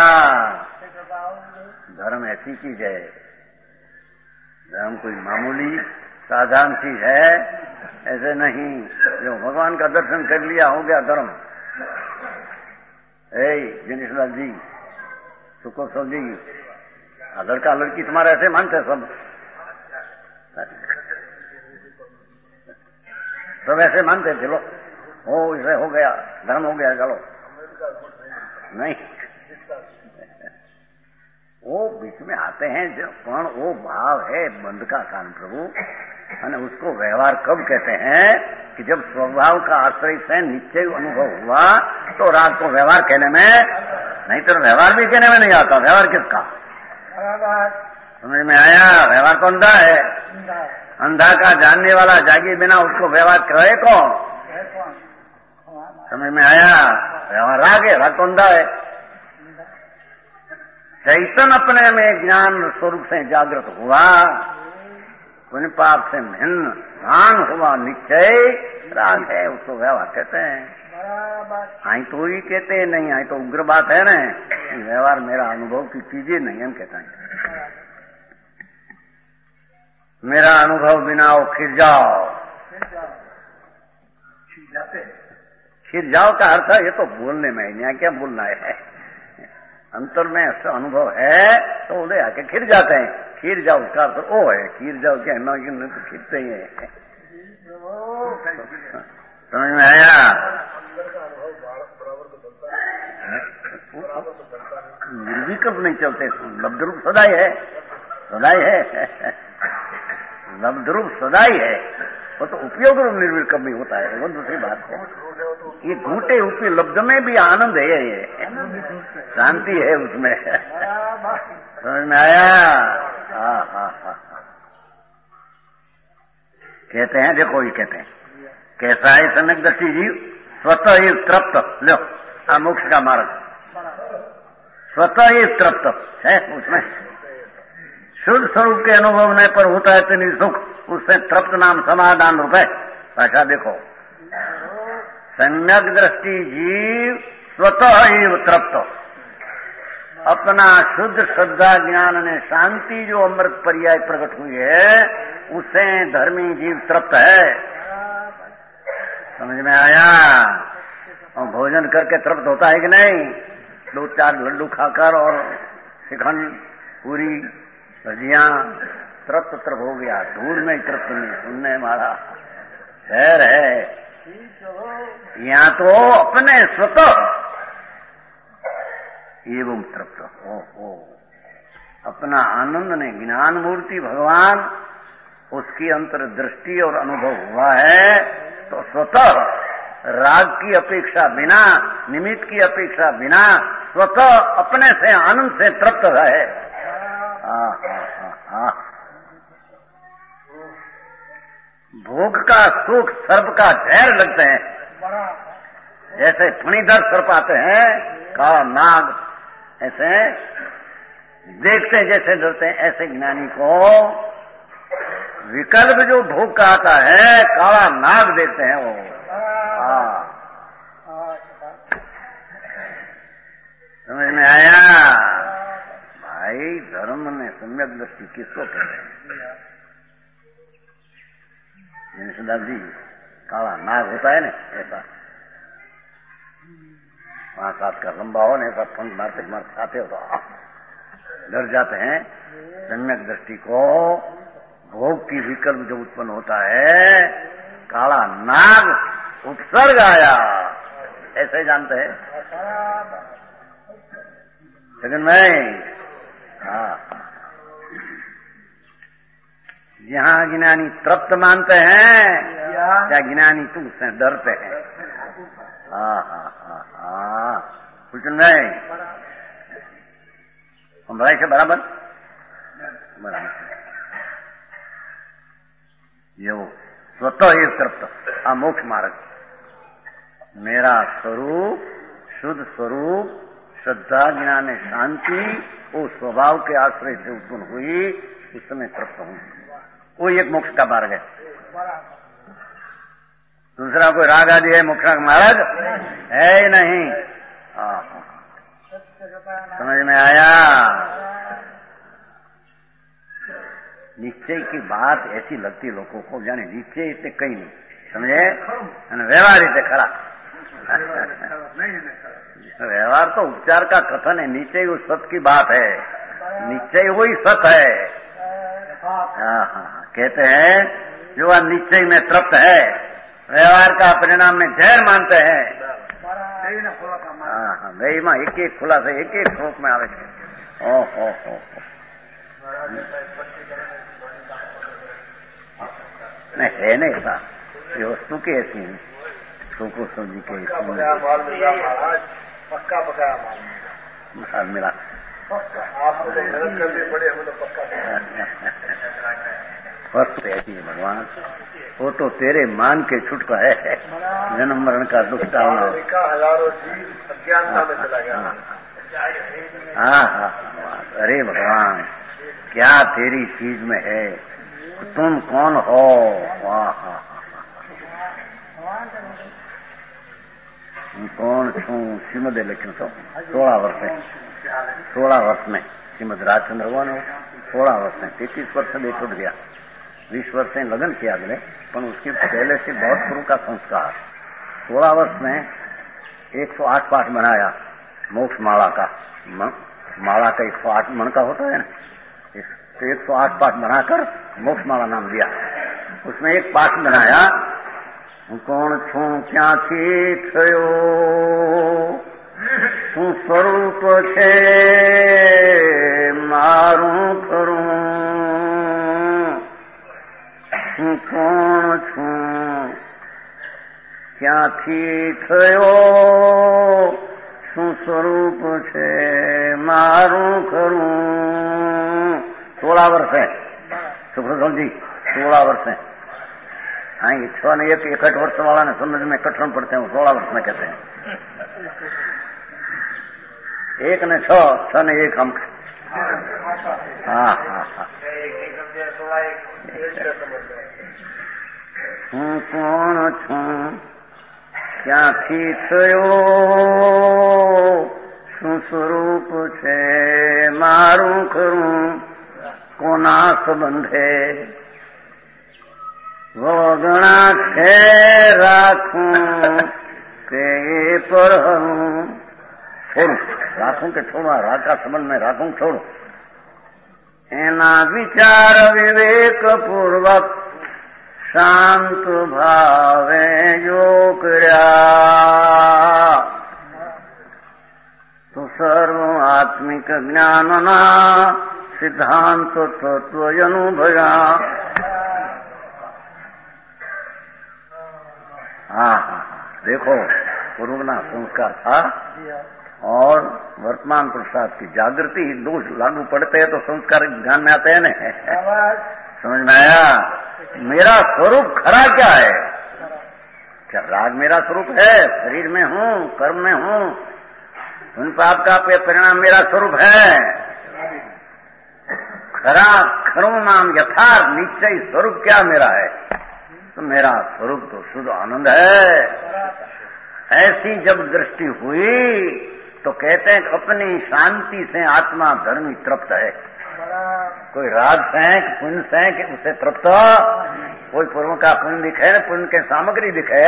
धर्म ऐसी चीज है, धर्म कोई मामूली साधारण चीज है, ऐसे नहीं जो भगवान का दर्शन कर लिया हो गया धर्म। ए दिनेशलाल जी, सुखोत्सव जी, लड़का लड़की तुम्हारे ऐसे मानते सब, सब ऐसे मानते, चलो हो इसे हो गया, धर्म हो गया, चलो नहीं। वो बीच में आते हैं जो कौन, वो भाव है बंध का कारण प्रभु, और उसको व्यवहार कब कहते हैं कि जब स्वभाव का आश्रय से निश्चय अनुभव हुआ तो राग को व्यवहार कहने में, नहीं तो व्यवहार भी कहने में नहीं आता। व्यवहार किसका? समझ में आया? व्यवहार तो अंधा है, अंधा का जानने वाला जागे बिना उसको व्यवहार कहे कौन? समझ में आया? व्यवहार राग है, राग तो अंधा है। चैतन अपने में ज्ञान स्वरूप से जागृत हुआ, पुण्य पाप से भिन्न भान हुआ, निश्चय राग है, उसको व्यवहार कहते हैं। आई तो ही कहते हैं, नहीं आई तो उग्र बात है ना, व्यवहार मेरा अनुभव की चीजें नहीं हम कहते हैं। मेरा अनुभव बिना वो खिर जाओ, खिर जाओ का अर्थ है ये तो बोलने में, यहाँ क्या बोलना है, अंतर में ऐसा अनुभव है तो उधर आके खिर जाते हैं। खीर जाओ उसका अर्थ ओ है, खीर जाओ क्या ना कि नहीं तो खीरते ही है। समझ में आया? निर्विकल्प नहीं चलते, लब्ध रूप सदाई है, सदाई है, लब्ध रूप सदाई है, वो तो उपयोग रूप निर्विकल्प भी होता है, वो दूसरी बात है। ये घूटे उपी लब्ध में भी आनंद है, ये शांति है उसमें। समझ में आया? हाँ हाँ हाँ कहते हैं, देखो ये कहते हैं कैसा है सम्यक दृष्टि जीव, स्वतः ही तृप्त, लो मोक्ष का मार्ग, स्वतः ही तृप्त है, उसमें शुद्ध स्वरूप के अनुभव में पर होता है इतनी सुख, उससे तृप्त नाम समाधान रूप है। ऐसा देखो सम्यक दृष्टि जीव स्वतः ही तृप्त, अपना शुद्ध श्रद्धा ज्ञान ने शांति जो अमृत पर्याय प्रकट हुई है उससे धर्मी जीव तृप्त है। समझ में आया? और भोजन करके तृप्त होता है कि नहीं? दो चार लड्डू खाकर और शिखंड पूरी भजियां तृप्त तृप्त हो गया, दूर में तृप्त नहीं, सुनने मारा शहर है। यहाँ तो अपने स्वतः एवं तृप्त हो, हो अपना आनंद ने ज्ञान मूर्ति भगवान उसकी अंतर्दृष्टि और अनुभव हुआ है तो स्वतः राग की अपेक्षा बिना, निमित्त की अपेक्षा बिना स्वतः अपने से आनंद से तृप्त है। हाँ हाँ हाँ हाँ भोग का सुख सर्प का जहर लगते हैं, जैसे फणीधर सर्प आते हैं, काला नाग, ऐसे देखते जैसे डरते हैं, ऐसे ज्ञानी को विकल्प जो भोग का आता है काला नाग देखते हैं वो। हाँ समझ में आया? भाई धर्म में सम्यक दृष्टि किसको कहते हैं? जी काला नाग होता है ना, ऐसा वहां साथ का लंबा हो ना, ऐसा फंड मारते मारते खाते हो तो डर जाते हैं। सम्यक दृष्टि को भोग की विकल्प जो उत्पन्न होता है, काला नाग उपसर्ग आया, ऐसे जानते हैं लेकिन मैं हाँ यहाँ ज्ञानी तृप्त मानते हैं क्या ज्ञानी तुमसे डरते हैं? हाँ हाँ हाँ हाँ कुछ नहीं, हम भाई से बराबर बराबर ये वो स्वतः ही तृप्त अमोक्ष मार्ग, मेरा स्वरूप शुद्ध स्वरूप श्रद्धा ज्ञान शांति वो स्वभाव के आश्रय से उत्पन्न हुई उस समय तृप्त हूं। कोई एक मोक्ष का मार्ग है, दूसरा कोई राग आदि है मोक्ष का मार्ग है ही नहीं। समझ में आया? निश्चय की बात ऐसी लगती लोगों को, जाने निश्चय इतने कहीं नहीं, समझे? व्यवहार इतने खरा व्यवहार तो उपचार का कथन है, निश्चय उस सत की बात है, निश्चय वही सत है। हाँ हाँ, कहते हैं जो वह निश्चय में तृप्त है, व्यवहार का परिणाम में जहर मानते हैं। हाँ हाँ, गई माँ एक एक खुला से एक एक श्लोक में आवे। ओ हो हो नहीं है नहीं ऐसा, ये वस्तु की ऐसी है, सुको सब्जी के पक्का पकाया माल मिला। आपको तो मेहनत करनी पड़े, हमें तो पक्का वस्तु ऐसी है भगवान, वो तो तेरे मान के छुटका है, जन्म मरण का दुख टालना। हजारों जीव अज्ञानता में चला गया। हाँ हाँ, अरे भगवान क्या तेरी चीज में है, तुम कौन हो? वाह हाँ, कौन छू? श्रीमद लिखन तो सोलह वर्ष है, सोलह वर्ष में श्रीमद राजचंद्र भगवान हो, सोलह वर्ष में तैतीस वर्ष में छूट गया, बीस वर्ष से लगन किया अगले, पर उसके पहले से बहुत गुरु का संस्कार। सोलह वर्ष में एक सौ आठ पाठ बनाया मोक्ष माला का, माला का एक सौ आठ मन का होता है ना, तो एक सौ आठ पाठ बनाकर मोक्ष माला नाम दिया। उसमें एक पाठ बनाया, कौन छू क्या थी थयो, तू स्वरूप छे मारू करूं, तू कौन छू क्या थी थयो, तू स्वरूप छे मारू करूं। सोलह वर्ष है सुब्रत जी, सोलह वर्ष है। हाँ, ये छह ने एक इकठ वर्ष वाला ने समझ में कठिन पड़ते हैं, सोलह वर्ष में कहते हैं। एक ने छह, छह ने एक हम। हाँ हाँ हाँ, हूँ कौन छू क्या थी थयो, શું સ્વરૂપ છે મારું ખરું કોના સંબંધે વગણા છે રાખું કે પર હરું છોડું રાખું કે છોડવા રાકા સંબંધ में રાખું છોડું એના વિચાર વિવેક પૂર્વક શાંત ભાવે જો કર્યા તો સર્વ આત્મિક જ્ઞાનના સિદ્ધાંત તત્વ અનુભવ્યા। हाँ हाँ, देखो पूर्वना संस्कार था और वर्तमान पुरुषार्थ की जागृति, दोष लागू पड़ते हैं तो संस्कार ध्यान में आते हैं ना। समझ में आया? मेरा स्वरूप खरा क्या है? क्या राग मेरा स्वरूप है? शरीर में हूँ, कर्म में हूँ, उन पाप का परिणाम मेरा स्वरूप है। खरा खरू नाम यथार्थ निश्चय स्वरूप क्या मेरा है? तो मेरा स्वरूप तो शुद्ध आनंद है। ऐसी जब दृष्टि हुई तो कहते हैं अपनी शांति से आत्मा धर्मी तृप्त है। कोई राग से पुण्य से कि उसे तृप्त, कोई पूर्व का पुण्य दिखे, पुण्य के सामग्री दिखे।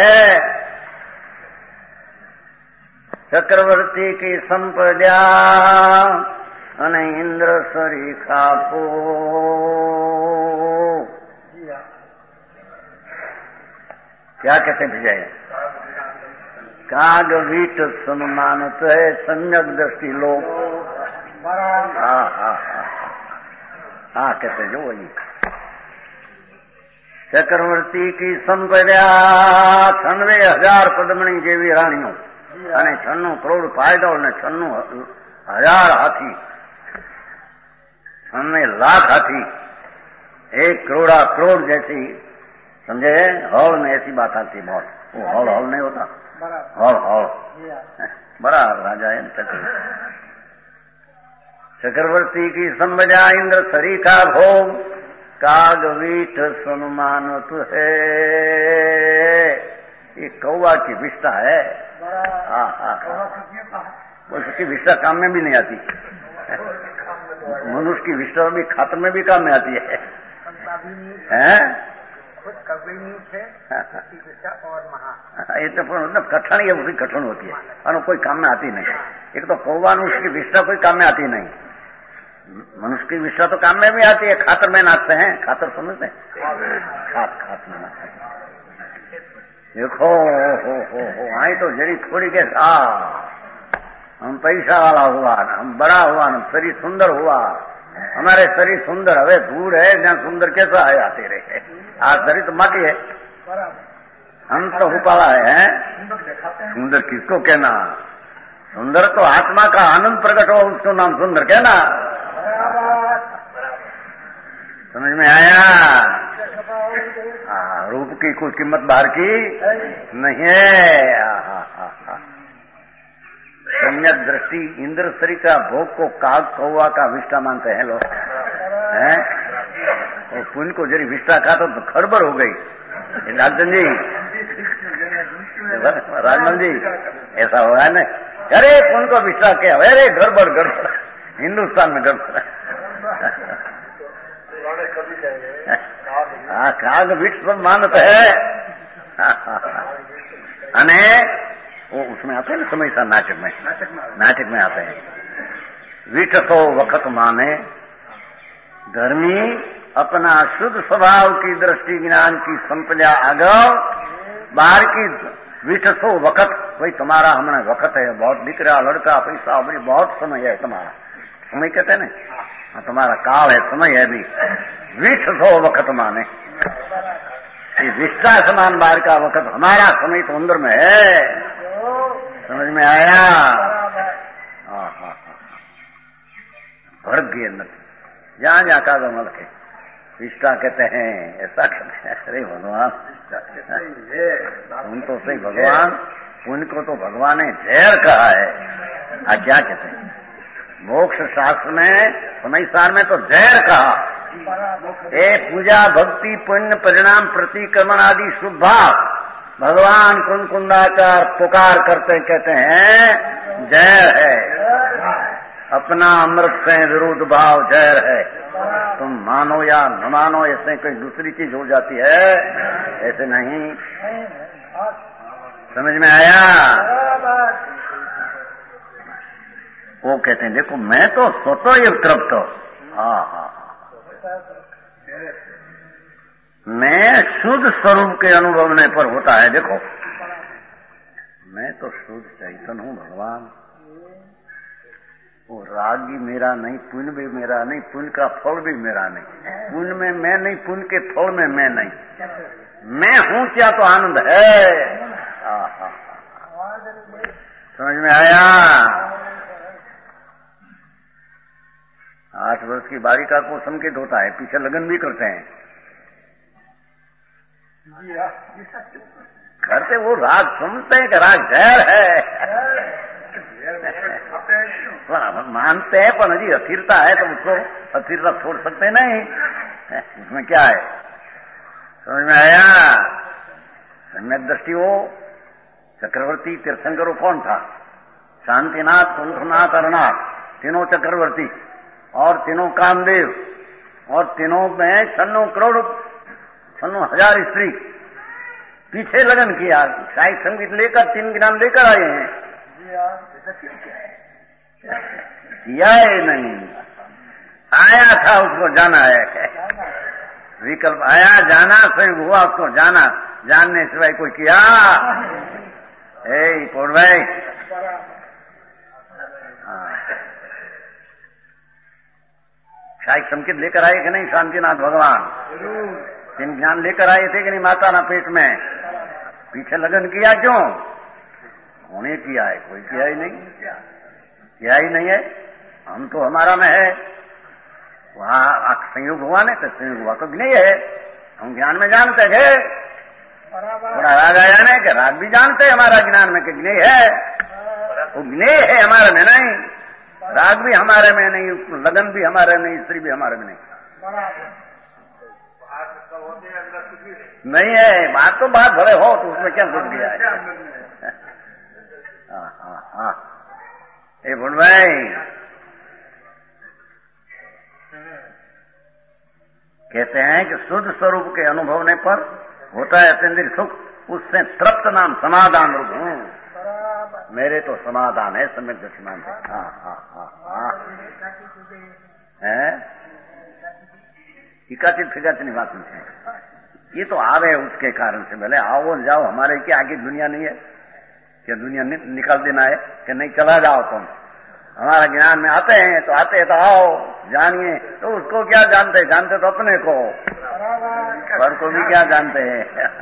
चक्रवर्ती की संपदा अने इंद्र सरीखा पो क्या कहते हैं विजय? काग वीट सम्मानत है सम्यक दृष्टि लोग। हाँ हाँ हाँ हाँ कहते जो वही चक्रवर्ती की संपदा छनवे हजार पद्मणी जेवी राणियों અને છન્નું કરોડ પાયદળ ને છન્નું હજાર હાથી, છન્ને लाख हाथी, एक करोड़ा करोड़ जैसी, समझे? हॉल में ऐसी बात आती बहुत, वो हॉल हॉल नहीं होता, हॉल हॉल बड़ा राजा है। चक्रवर्ती की संबजा इंद्र सरी का भोग, कागवीठ सुनमानत है। ये कौवा की विष्ठा है। हाँ हाँ उसकी विष्ठा काम में भी नहीं आती। मनुष्य की विष्ठा भी खातर में भी काम में आती है, हैं? और महा ये तो मतलब कठिन, ये उसकी कठिन होती है और कोई काम में आती नहीं। एक तो कौवा उसकी विष्ठा कोई काम में आती नहीं। मनुष्य की विष्ठा तो काम में भी आती है, खातर में नाचते हैं। खातर समझते हैं, खात खात में नाचते हैं। देखो हो हो हो आई तो जरी थोड़ी के आ हम पैसा वाला हुआ ना, हम बड़ा हुआ ना, शरीर सुंदर हुआ, हमारे शरीर सुंदर हवे दूर है, जहाँ सुंदर कैसा है आते रहे। आज शरीर तो माटी है, हम तो हुपाला है। सुंदर किसको कहना? सुंदर तो आत्मा का आनंद प्रकट हो, उसको नाम सुंदर कहना। समझ में आया? हाँ, रूप की कोई कीमत बाहर की नहीं है। सम्यक दृष्टि इंद्र सरी का भोग को काग कौवा का विष्ठा मानते हैं लोग, हैं? और पुण्य को जरी विष्ठा का तो खड़बड़ हो गई। राजन जी, राजन जी ऐसा हो रहा है ना, अरे पुण्य को विष्ठा क्या? अरे गड़बड़ गड़बड़, हिंदुस्तान में गड़बड़। हाँ काग विष्ठ मानत है। अने वो उसमें आते हैं ना समय सा नाटक में, नाटक में आते हैं। विठ तो वक्त माने धर्मी अपना शुद्ध स्वभाव की दृष्टि ज्ञान की संपदा आगाव, बाहर की विठ तो वक्त, भाई तुम्हारा हमारा वक्त है, बहुत दिख रहा लड़का पैसा, बड़ी बहुत समय है तुम्हारा, समय कहते हैं ना, तुम्हारा काल है, समय है भी। विठ तो वक्त माने विष्ठा समान बाहर का वक्त, हमारा समय तो अंदर में है। समझ में आया? हाँ हाँ भड़क गई अंदर, जहां जहां का गमल के विष्ठा कहते हैं, ऐसा कहते हैं। अरे भगवान उन तो सही भगवान, उनको तो भगवान ने जहर कहा है। आ क्या कहते हैं? मोक्ष शास्त्र में समय सार में तो जहर कहा। ए पूजा भक्ति पुण्य परिणाम प्रतिक्रमण आदि शुभ भाव भगवान कुंद कुंदाकार पुकार करते कहते हैं जहर है। अपना अमृत से विरुद्ध भाव जहर है। तुम मानो या न मानो, ऐसे कोई दूसरी चीज हो जाती है, ऐसे नहीं। समझ में आया? वो कहते हैं देखो मैं तो स्वतः ही तृप्त, हाँ हाँ मैं शुद्ध स्वरूप के अनुभवने पर होता है। देखो मैं तो शुद्ध चैतन्य हूं भगवान। वो राग भी मेरा नहीं, पुण्य भी मेरा नहीं, पुण्य का फल भी मेरा नहीं। पुण्य में मैं नहीं, पुण्य के फल में मैं नहीं। मैं हूं क्या तो आनंद है। आहा, समझ में आया? आठ वर्ष की बालिका को संकेत होता है, पीछे लगन भी करते हैं, करते वो राग सुनते हैं कि राग जहर है। मानते हैं पर जी अस्थिरता है तो उसको अस्थिरता छोड़ सकते नहीं, उसमें क्या है? समझ में आया? सम्यक दृष्टि हो। चक्रवर्ती तीर्थंकरों कौन था? शांतिनाथ, कुंठनाथ, अरनाथ, तीनों चक्रवर्ती और तीनों कामदेव और तीनों में छन्नों करोड़ छन्नों हजार स्त्री पीछे लगन किया। शाही संगीत लेकर तीन ग्राम लेकर आए हैं, किया है नहीं, आया था उसको जाना है। विकल्प आया, जाना, स्वयं हुआ उसको जाना, जानने सिवाय कोई किया? ए पोड़ भाई, शाही संकेत लेकर आए कि नहीं शांतिनाथ भगवान? तीन ज्ञान लेकर आए थे कि नहीं माता ना पेट में? पीछे लगन किया क्यों? उन्हें किया है, कोई किया ही नहीं, किया ही नहीं है। हम तो हमारा में है, वहां संयोग हुआ नहीं तो संयोग हुआ तो नहीं है। हम ज्ञान में जानते थे, थोड़ा राग आया नहीं कि राग भी जानते हमारा ज्ञान में कि ज्ञेय है, वो ज्ञेय है हमारे में नहीं। राग भी हमारे में नहीं, लगन भी हमारे में नहीं, स्त्री भी हमारे में नहीं। नहीं है बात तो बात भले हो तो उसमें क्या घुस गया है। हाँ हाँ हाँ ये भुन भाई कहते हैं कि शुद्ध स्वरूप के अनुभवने पर होता है अत्यंत सुख, उससे तृप्त नाम समाधान रूप हूं। मेरे तो समाधान है सम्यक दर्शनान से। हाँ हाँ हाँ हाँ है इकाचित फिकाचित बात नहीं, ये तो आवे उसके कारण से। भले आओ जाओ, हमारे क्या आगे दुनिया नहीं है, क्या दुनिया नि, निकाल देना है कि नहीं चला जाओ तुम। हमारा ज्ञान में आते हैं तो आते हैं तो आओ जानिए, तो उसको क्या जानते, जानते तो अपने को, पर को भी क्या जानते हैं।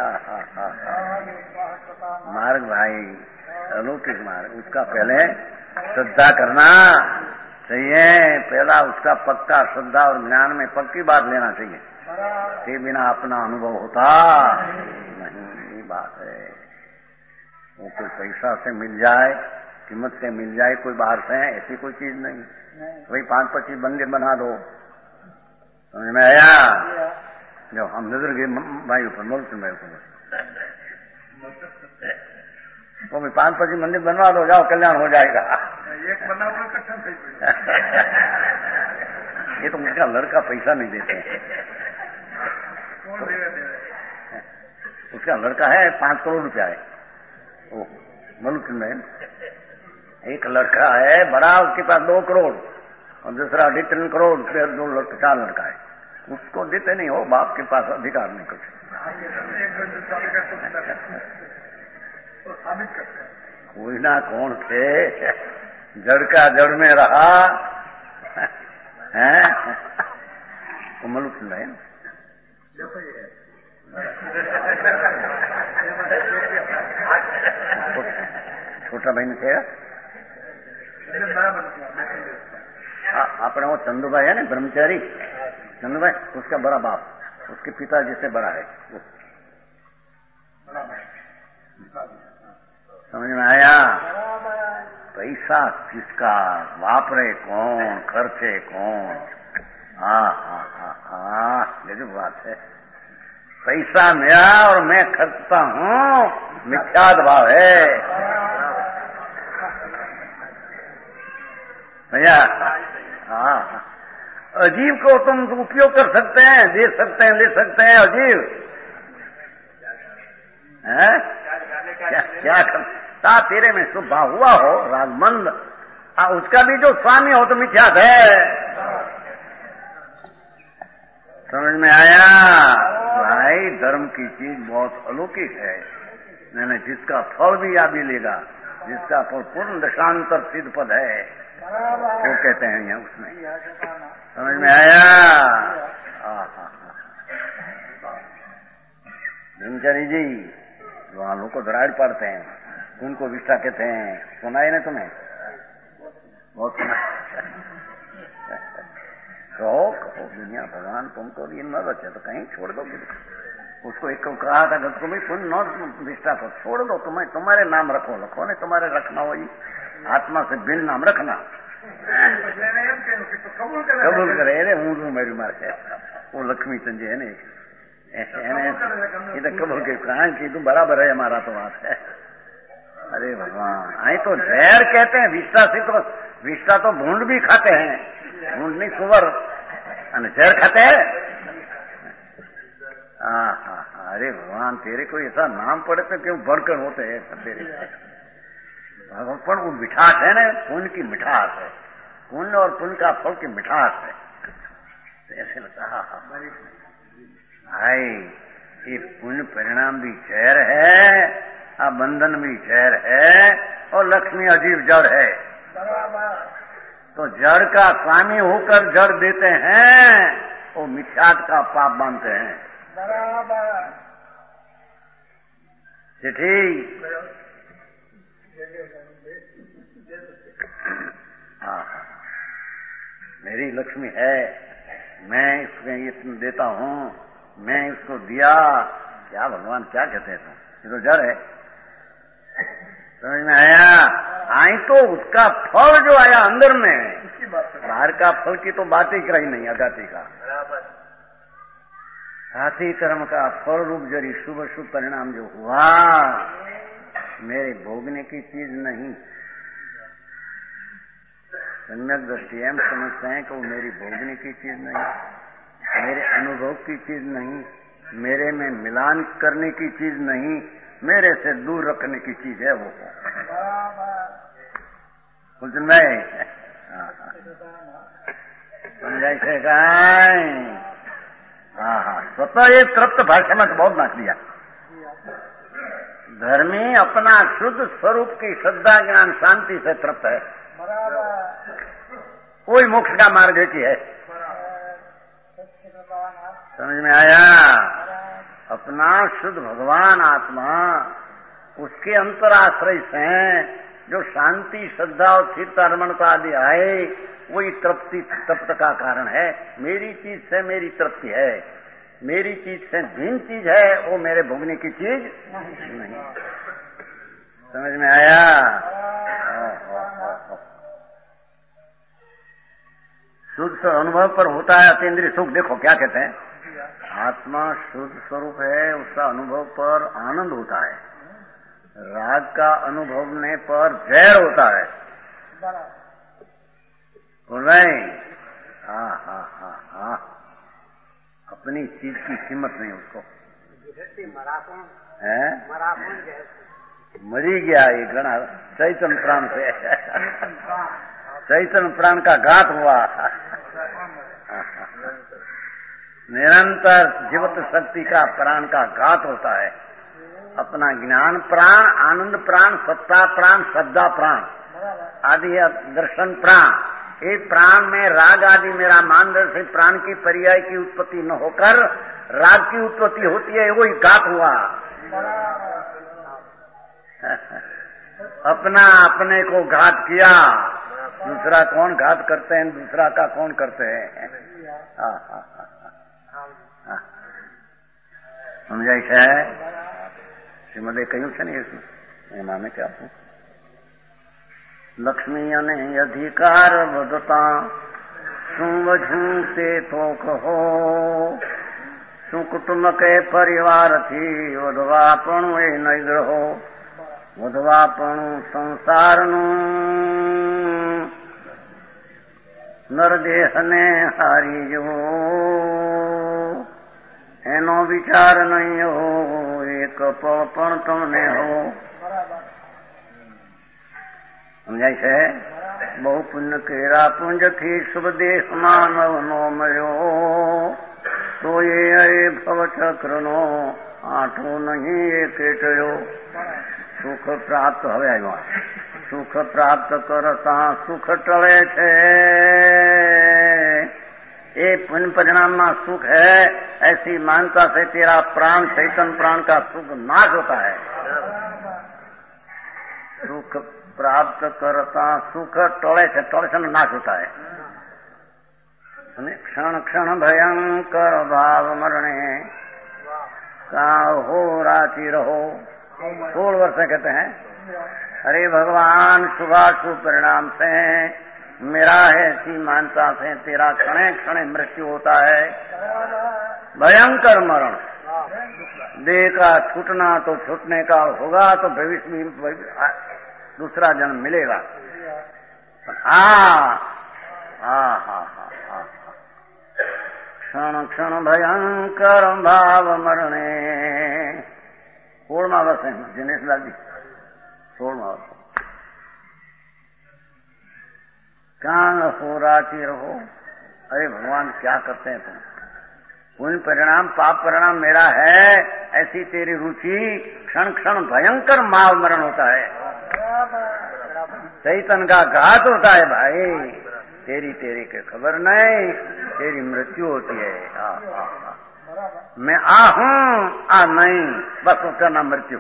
मार्ग भाई अलौकिक मार्ग, उसका पहले श्रद्धा करना चाहिए। पहला उसका पक्का श्रद्धा और ज्ञान में पक्की बात लेना चाहिए, के बिना अपना अनुभव होता नहीं। बात है वो कोई पैसा से मिल जाए, कीमत से मिल जाए, कोई बाहर से है, ऐसी कोई चीज नहीं। वही पांच पच्चीस मंदिर बना दो, समझ में आया। जब हम नजर गए भाई ऊपर मुल्क में तो भी पांच पच्चीस मंदिर बनवा दो, जाओ कल्याण हो जाएगा। एक बना हुआ कठिन ये तो मुझका लड़का पैसा नहीं देते हैं। उसका लड़का है पांच करोड़ रुपया है ओ मलुक में। एक लड़का है बड़ा, उसके पास दो करोड़ और दूसरा अढ़ी तीन करोड़, फिर दो लड़का चार लड़का है, उसको देते नहीं हो। बाप के पास अधिकार नहीं कुछ। कोई ना कौन थे, जड़ का जड़ में रहा है वो मलुक में। छोटा बहन थे अपने वो चंदूभाई है ना ब्रह्मचारी, चंदूभाई उसका बड़ा बाप, उसके पिता जिससे बड़ा है। समझ में आया। पैसा किसका, वापरे कौन, खर्चे कौन। हाँ हाँ हाँ हाँ गजब बात है। पैसा मेरा और मैं खर्चता हूँ, मिथ्याद भाव है भैया। हाँ अजीब को तुम उपयोग कर सकते हैं, दे सकते हैं, ले सकते हैं। अजीब है क्या, क्या करता तेरे में शुभ भाव हुआ हो रागमंद, उसका भी जो स्वामी हो तो मिथ्याद है। समझ में आया भाई। धर्म की चीज बहुत अलौकिक है, मैंने जिसका फल भी या मिलेगा, जिसका फल पूर्ण दशांतर सिद्ध पद है, क्यों कहते हैं यहाँ उसमें। समझ में आया। ब्रह्मचारी जी वहां लोग को दराड़ पड़ते हैं, उनको विष्ठा कहते हैं, सुनाए ना तुम्हें? बहुत सुना। कहो कहो दुनिया भगवान तुमको ये न रचे तो कहीं छोड़ दो। उसको एक को कहा था कि तुम्हें तुम न निष्ठा को छोड़ दो, तुम्हें तुम्हारे नाम रखो, रखो नहीं तुम्हारे रखना हो जी, आत्मा से बिन नाम रखना। कबूल करे रे हूँ मेरी मार के वो लक्ष्मी चंद जी है ने ये तो कबूल के कहा कि तू बराबर है हमारा तो बात है। अरे भगवान आई तो जहर कहते हैं, विष्ठा से तो विष्ठा तो भूंड भी खाते हैं, भूंड नहीं सुवर जहर खाते हैं। हाँ हाँ अरे भगवान तेरे को ऐसा नाम पड़े तो क्यों बढ़कर होते हैं तेरे भगवान। पर वो मिठास है ना, पुण्य की मिठास है, पुण्य और पुण्य का फल की मिठास है। ऐसे लगता भाई ये पुण्य परिणाम भी जहर है, आ बंधन भी जहर है, और लक्ष्मी अजीब जड़ है। तो जड़ का स्वामी होकर जड़ देते हैं, वो मिथ्यात का पाप बांधते हैं। चिट्ठी हाँ मेरी लक्ष्मी है, मैं इसमें इसमें देता हूँ, मैं इसको दिया। क्या भगवान क्या कहते हैं तुम, ये तो जड़ है। समझ में आया। आई तो उसका फल जो आया अंदर में, बाहर का फल की तो बात ही कराई नहीं आजादी का। साथी कर्म का फल रूप जरी शुभ शुभ परिणाम जो हुआ, मेरे भोगने की चीज नहीं। सम्यक दृष्टि एम समझते हैं कि वो मेरी भोगने की चीज नहीं, मेरे अनुभव की चीज नहीं, मेरे में मिलान करने की चीज नहीं, मेरे से दूर रखने की चीज है वो। कुछ नहीं समझाई थे हाँ हाँ स्वतः ये तृप्त भाषा में तो बहुत नाक दिया। धर्मी अपना शुद्ध स्वरूप की श्रद्धा ज्ञान शांति से तृप्त है, कोई मोक्ष का मार्ग की है। समझ में आया? अपना शुद्ध भगवान आत्मा, उसके अंतराश्रय से जो शांति श्रद्धा और स्थिरता रमणता आदि आए, वही तृप्ति तृप्त का कारण है। मेरी चीज से मेरी तृप्ति है, मेरी चीज से भिन्न चीज है, वो मेरे भोगने की चीज नहीं। समझ में आया? शुद्ध अनुभव पर होता है अतीन्द्रिय सुख। देखो क्या कहते हैं, आत्मा शुद्ध स्वरूप है, उसका अनुभव पर आनंद होता है, राग का अनुभवने पर जहर होता है। नहीं हाँ हाँ हाँ हाँ अपनी चीज की कीमत नहीं उसको है, मरी गया ये गणा चैतन प्राण से चैतन प्राण का घात हुआ। निरंतर जीवित शक्ति का प्राण का घात होता है। अपना ज्ञान प्राण, आनंद प्राण, सत्ता प्राण, श्रद्धा प्राण आदि दर्शन प्राण, ये प्राण में राग आदि मेरा मानदर्श से प्राण की पर्याय की उत्पत्ति न होकर राग की उत्पत्ति होती है, वही घात हुआ। अपना अपने को घात किया, दूसरा कौन घात करते हैं, दूसरा का कौन करते हैं। हाँ हाँ हाँ समझाइश है श्रीमदे कયું છે ને એમાં મેં क्या આપું લક્ષ્મી અને અધિકાર વધતા શું વજું તે તો કહો, શું કુટુંબ કે પરિવારથી વધવાપણું એ નહીં ગ્રહો, વધવાપણું સંસારનું નરદેહને હારી જવો, એનો વિચાર નહીં હો, એક પળ પણ તમને હો। સમજાય છે? બહુ પુણ્ય કેરા પુંજથી શુભ દેશ માનવ નો મળ્યો, તો એ અરે ભવચક્રનો આંઠો નહીં એ કેટયો। સુખ પ્રાપ્ત હવે આવ્યા, સુખ પ્રાપ્ત કરતા સુખ ટળે છે, ये पुण्य परिणाम में सुख है, ऐसी मानता से तेरा प्राण चैतन प्राण का सुख नाश होता है। सुख प्राप्त करता सुख टोले से टोले से नाश होता है। क्षण क्षण भयंकर भाव मरणे का हो राती रहो। सोलह वर्ष कहते हैं, अरे भगवान शुभाशुभ परिणाम से मेरा है ऐसी मानता से तेरा क्षणे क्षणे मृत्यु होता है। भयंकर मरण, देह का छूटना तो छूटने का होगा, तो भविष्य में दूसरा जन्म मिलेगा। हाँ हाँ हाँ हाँ क्षण क्षण भयंकर भाव मरणे। सोलहवां वर्ष है दिनेश लाल जी, सोलहवां वर्ष। कान हो राती रहो। अरे भगवान क्या करते हैं तुम, पुण्य परिणाम पाप परिणाम मेरा है, ऐसी तेरी रुचि, क्षण क्षण भयंकर माव मरण होता है, चैतन का घात होता है भाई। तेरी तेरी के खबर नहीं, तेरी मृत्यु होती है। आ, आ, आ। मैं आ हूं आ नहीं, बस उसका नाम मृत्यु।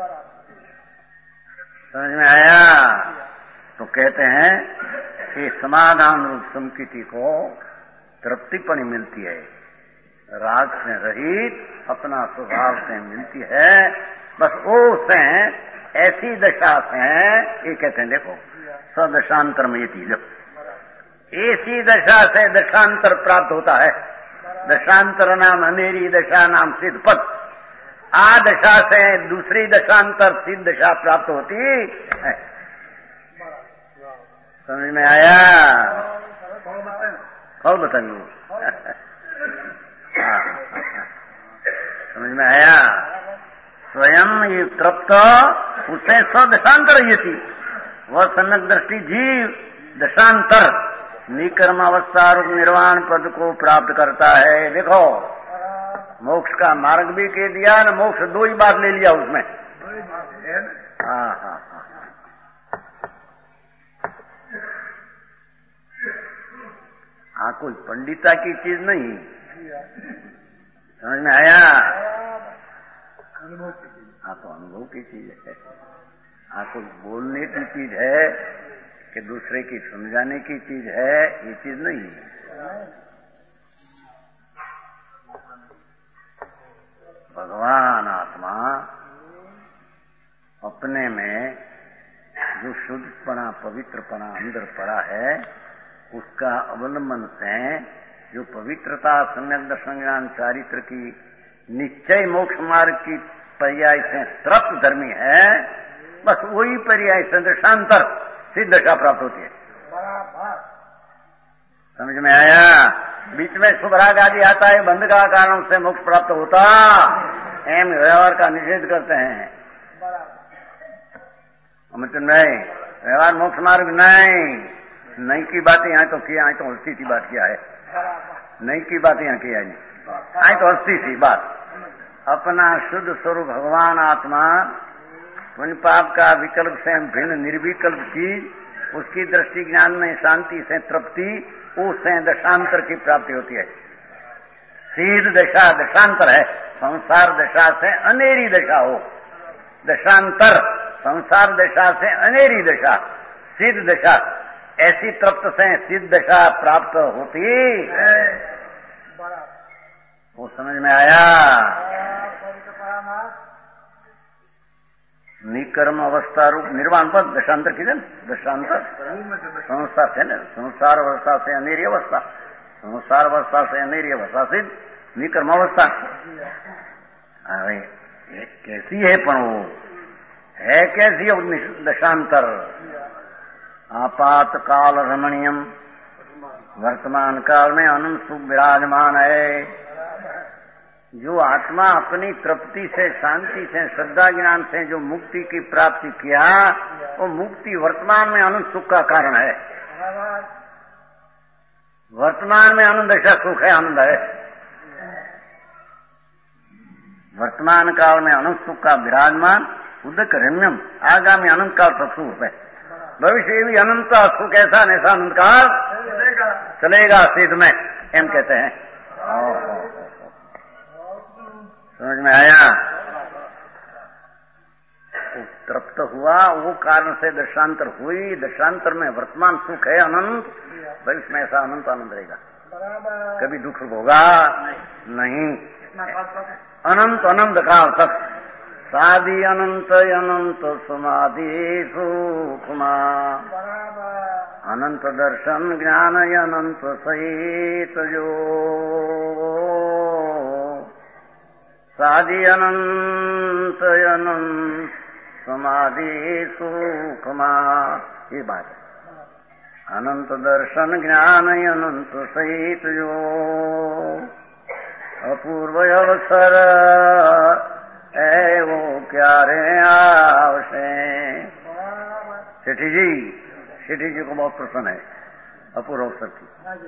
समझ में आया? तो कहते हैं कि समाधान रूप संकिति को तृप्तिपनी मिलती है, राग से रहित अपना स्वभाव से मिलती है। बस वो से ऐसी दशा से ये कहते हैं देखो सदशांतर में ये चीज ऐसी दशा से दशांतर प्राप्त होता है। दशांतर नाम अनेरी दशा नाम सिद्ध पद। आ दशा से दूसरी दशांतर सिद्ध दशा प्राप्त होती है। समझ में आया? कौन बताइए? समझ में आया? स्वयं ये तृप्त उसे सदशांतर ये थी वह सन्नक दृष्टि जीव दशांतर निकर्म अवस्था रूप निर्वाण पद को प्राप्त करता है। देखो मोक्ष का मार्ग भी कह दिया ना, मोक्ष दो ही बार ले लिया उसमें। हाँ हाँ हाँ हाँ कोई पंडिता की चीज नहीं। समझ में आया? हाँ तो अनुभव की चीज है। हाँ कोई बोलने की चीज है कि दूसरे की समझाने की चीज है, ये चीज नहीं है। भगवान आत्मा अपने में जो शुद्धपना पवित्रपना अंदर पड़ा है उसका अवलंबन से जो पवित्रता सम्यक दर्शन ज्ञान चारित्र की निश्चय मोक्ष मार्ग की पर्याय से तृप्त धर्मी है, बस वही पर्याय से दशांतर सिद्ध दशा प्राप्त होती है। समझ में आया? बीच में शुभराग आदि आता है, बंध का कारण से मोक्ष प्राप्त होता, एम व्यवहार का निषेध करते हैं। मतलब नहीं व्यवहार मोक्ष मार्ग नहीं, नहीं की बातें यहाँ तो किया, तो हस्ती सी बात किया है, नहीं की बातें यहाँ किया नहीं, आई तो हस्ती सी बात। अपना शुद्ध स्वरूप भगवान आत्मा पुण्य पाप का विकल्प से भिन्न निर्विकल्प चीज उसकी दृष्टि ज्ञान में शांति से तृप्ति उससे दशांतर की प्राप्ति होती है। सीध दशा दशांतर है, संसार दशा से अनेरी दशा हो। दशांतर संसार दशा से अनेरी दशा, सिद्ध दशा, ऐसी तृप्त से सिद्ध दशा प्राप्त होती है। वो समझ में आया? निकर्म अवस्था रूप निर्वाण पद दशांतर की जन दशांतर संसार से न संसार अवस्था से अनेरी अवस्था, संसार अवस्था से अनेरी अवस्था से निकर्म अवस्था। अरे ये कैसी है? पण वो है कैसी है दशांतर? आपात काल रमणीयम, वर्तमान काल में अनंत सुख विराजमान है। जो आत्मा अपनी तृप्ति से शांति से श्रद्धा ज्ञान से जो मुक्ति की प्राप्ति किया, वो मुक्ति वर्तमान में अनंत सुख का कारण है। वर्तमान में आनंद ऐसा सुख है, आनंद है। वर्तमान काल में अनंत सुख का विराजमान उदक रम्यम, आगामी अनंत काल तक सुख है। भविष्य भी अनंत सुख ऐसा न ऐसा अनंत काल चलेगा सिद्ध में, एम कहते हैं। समझ में आया? तृप्त हुआ वो कारण से दशांतर हुई, दशांतर में वर्तमान सुख है अनंत, भविष्य में ऐसा अनंत आनंद रहेगा, कभी दुख होगा नहीं। अनंत अनंत काल तक सादि अनंत अनंत समाधि सुखमा, अनंत दर्शन ज्ञान अनंत सहित जो सादि अनंत अनंत समाधि सुखमा, ये बात है। अनंत दर्शन ज्ञान अनंत सहित जो अपूर्व अवसर है वो क्या रे आवशे। सेठी जी, सेठी जी को बहुत प्रसन्न है अपूर्व अवसर की।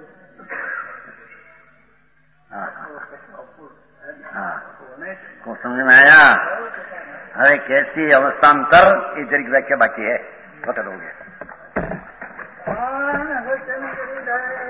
हाँ हाँ को समझ में आया? अरे कैसी अवस्थांतर, इस तरह की व्याख्या बाकी है, बता दोगे।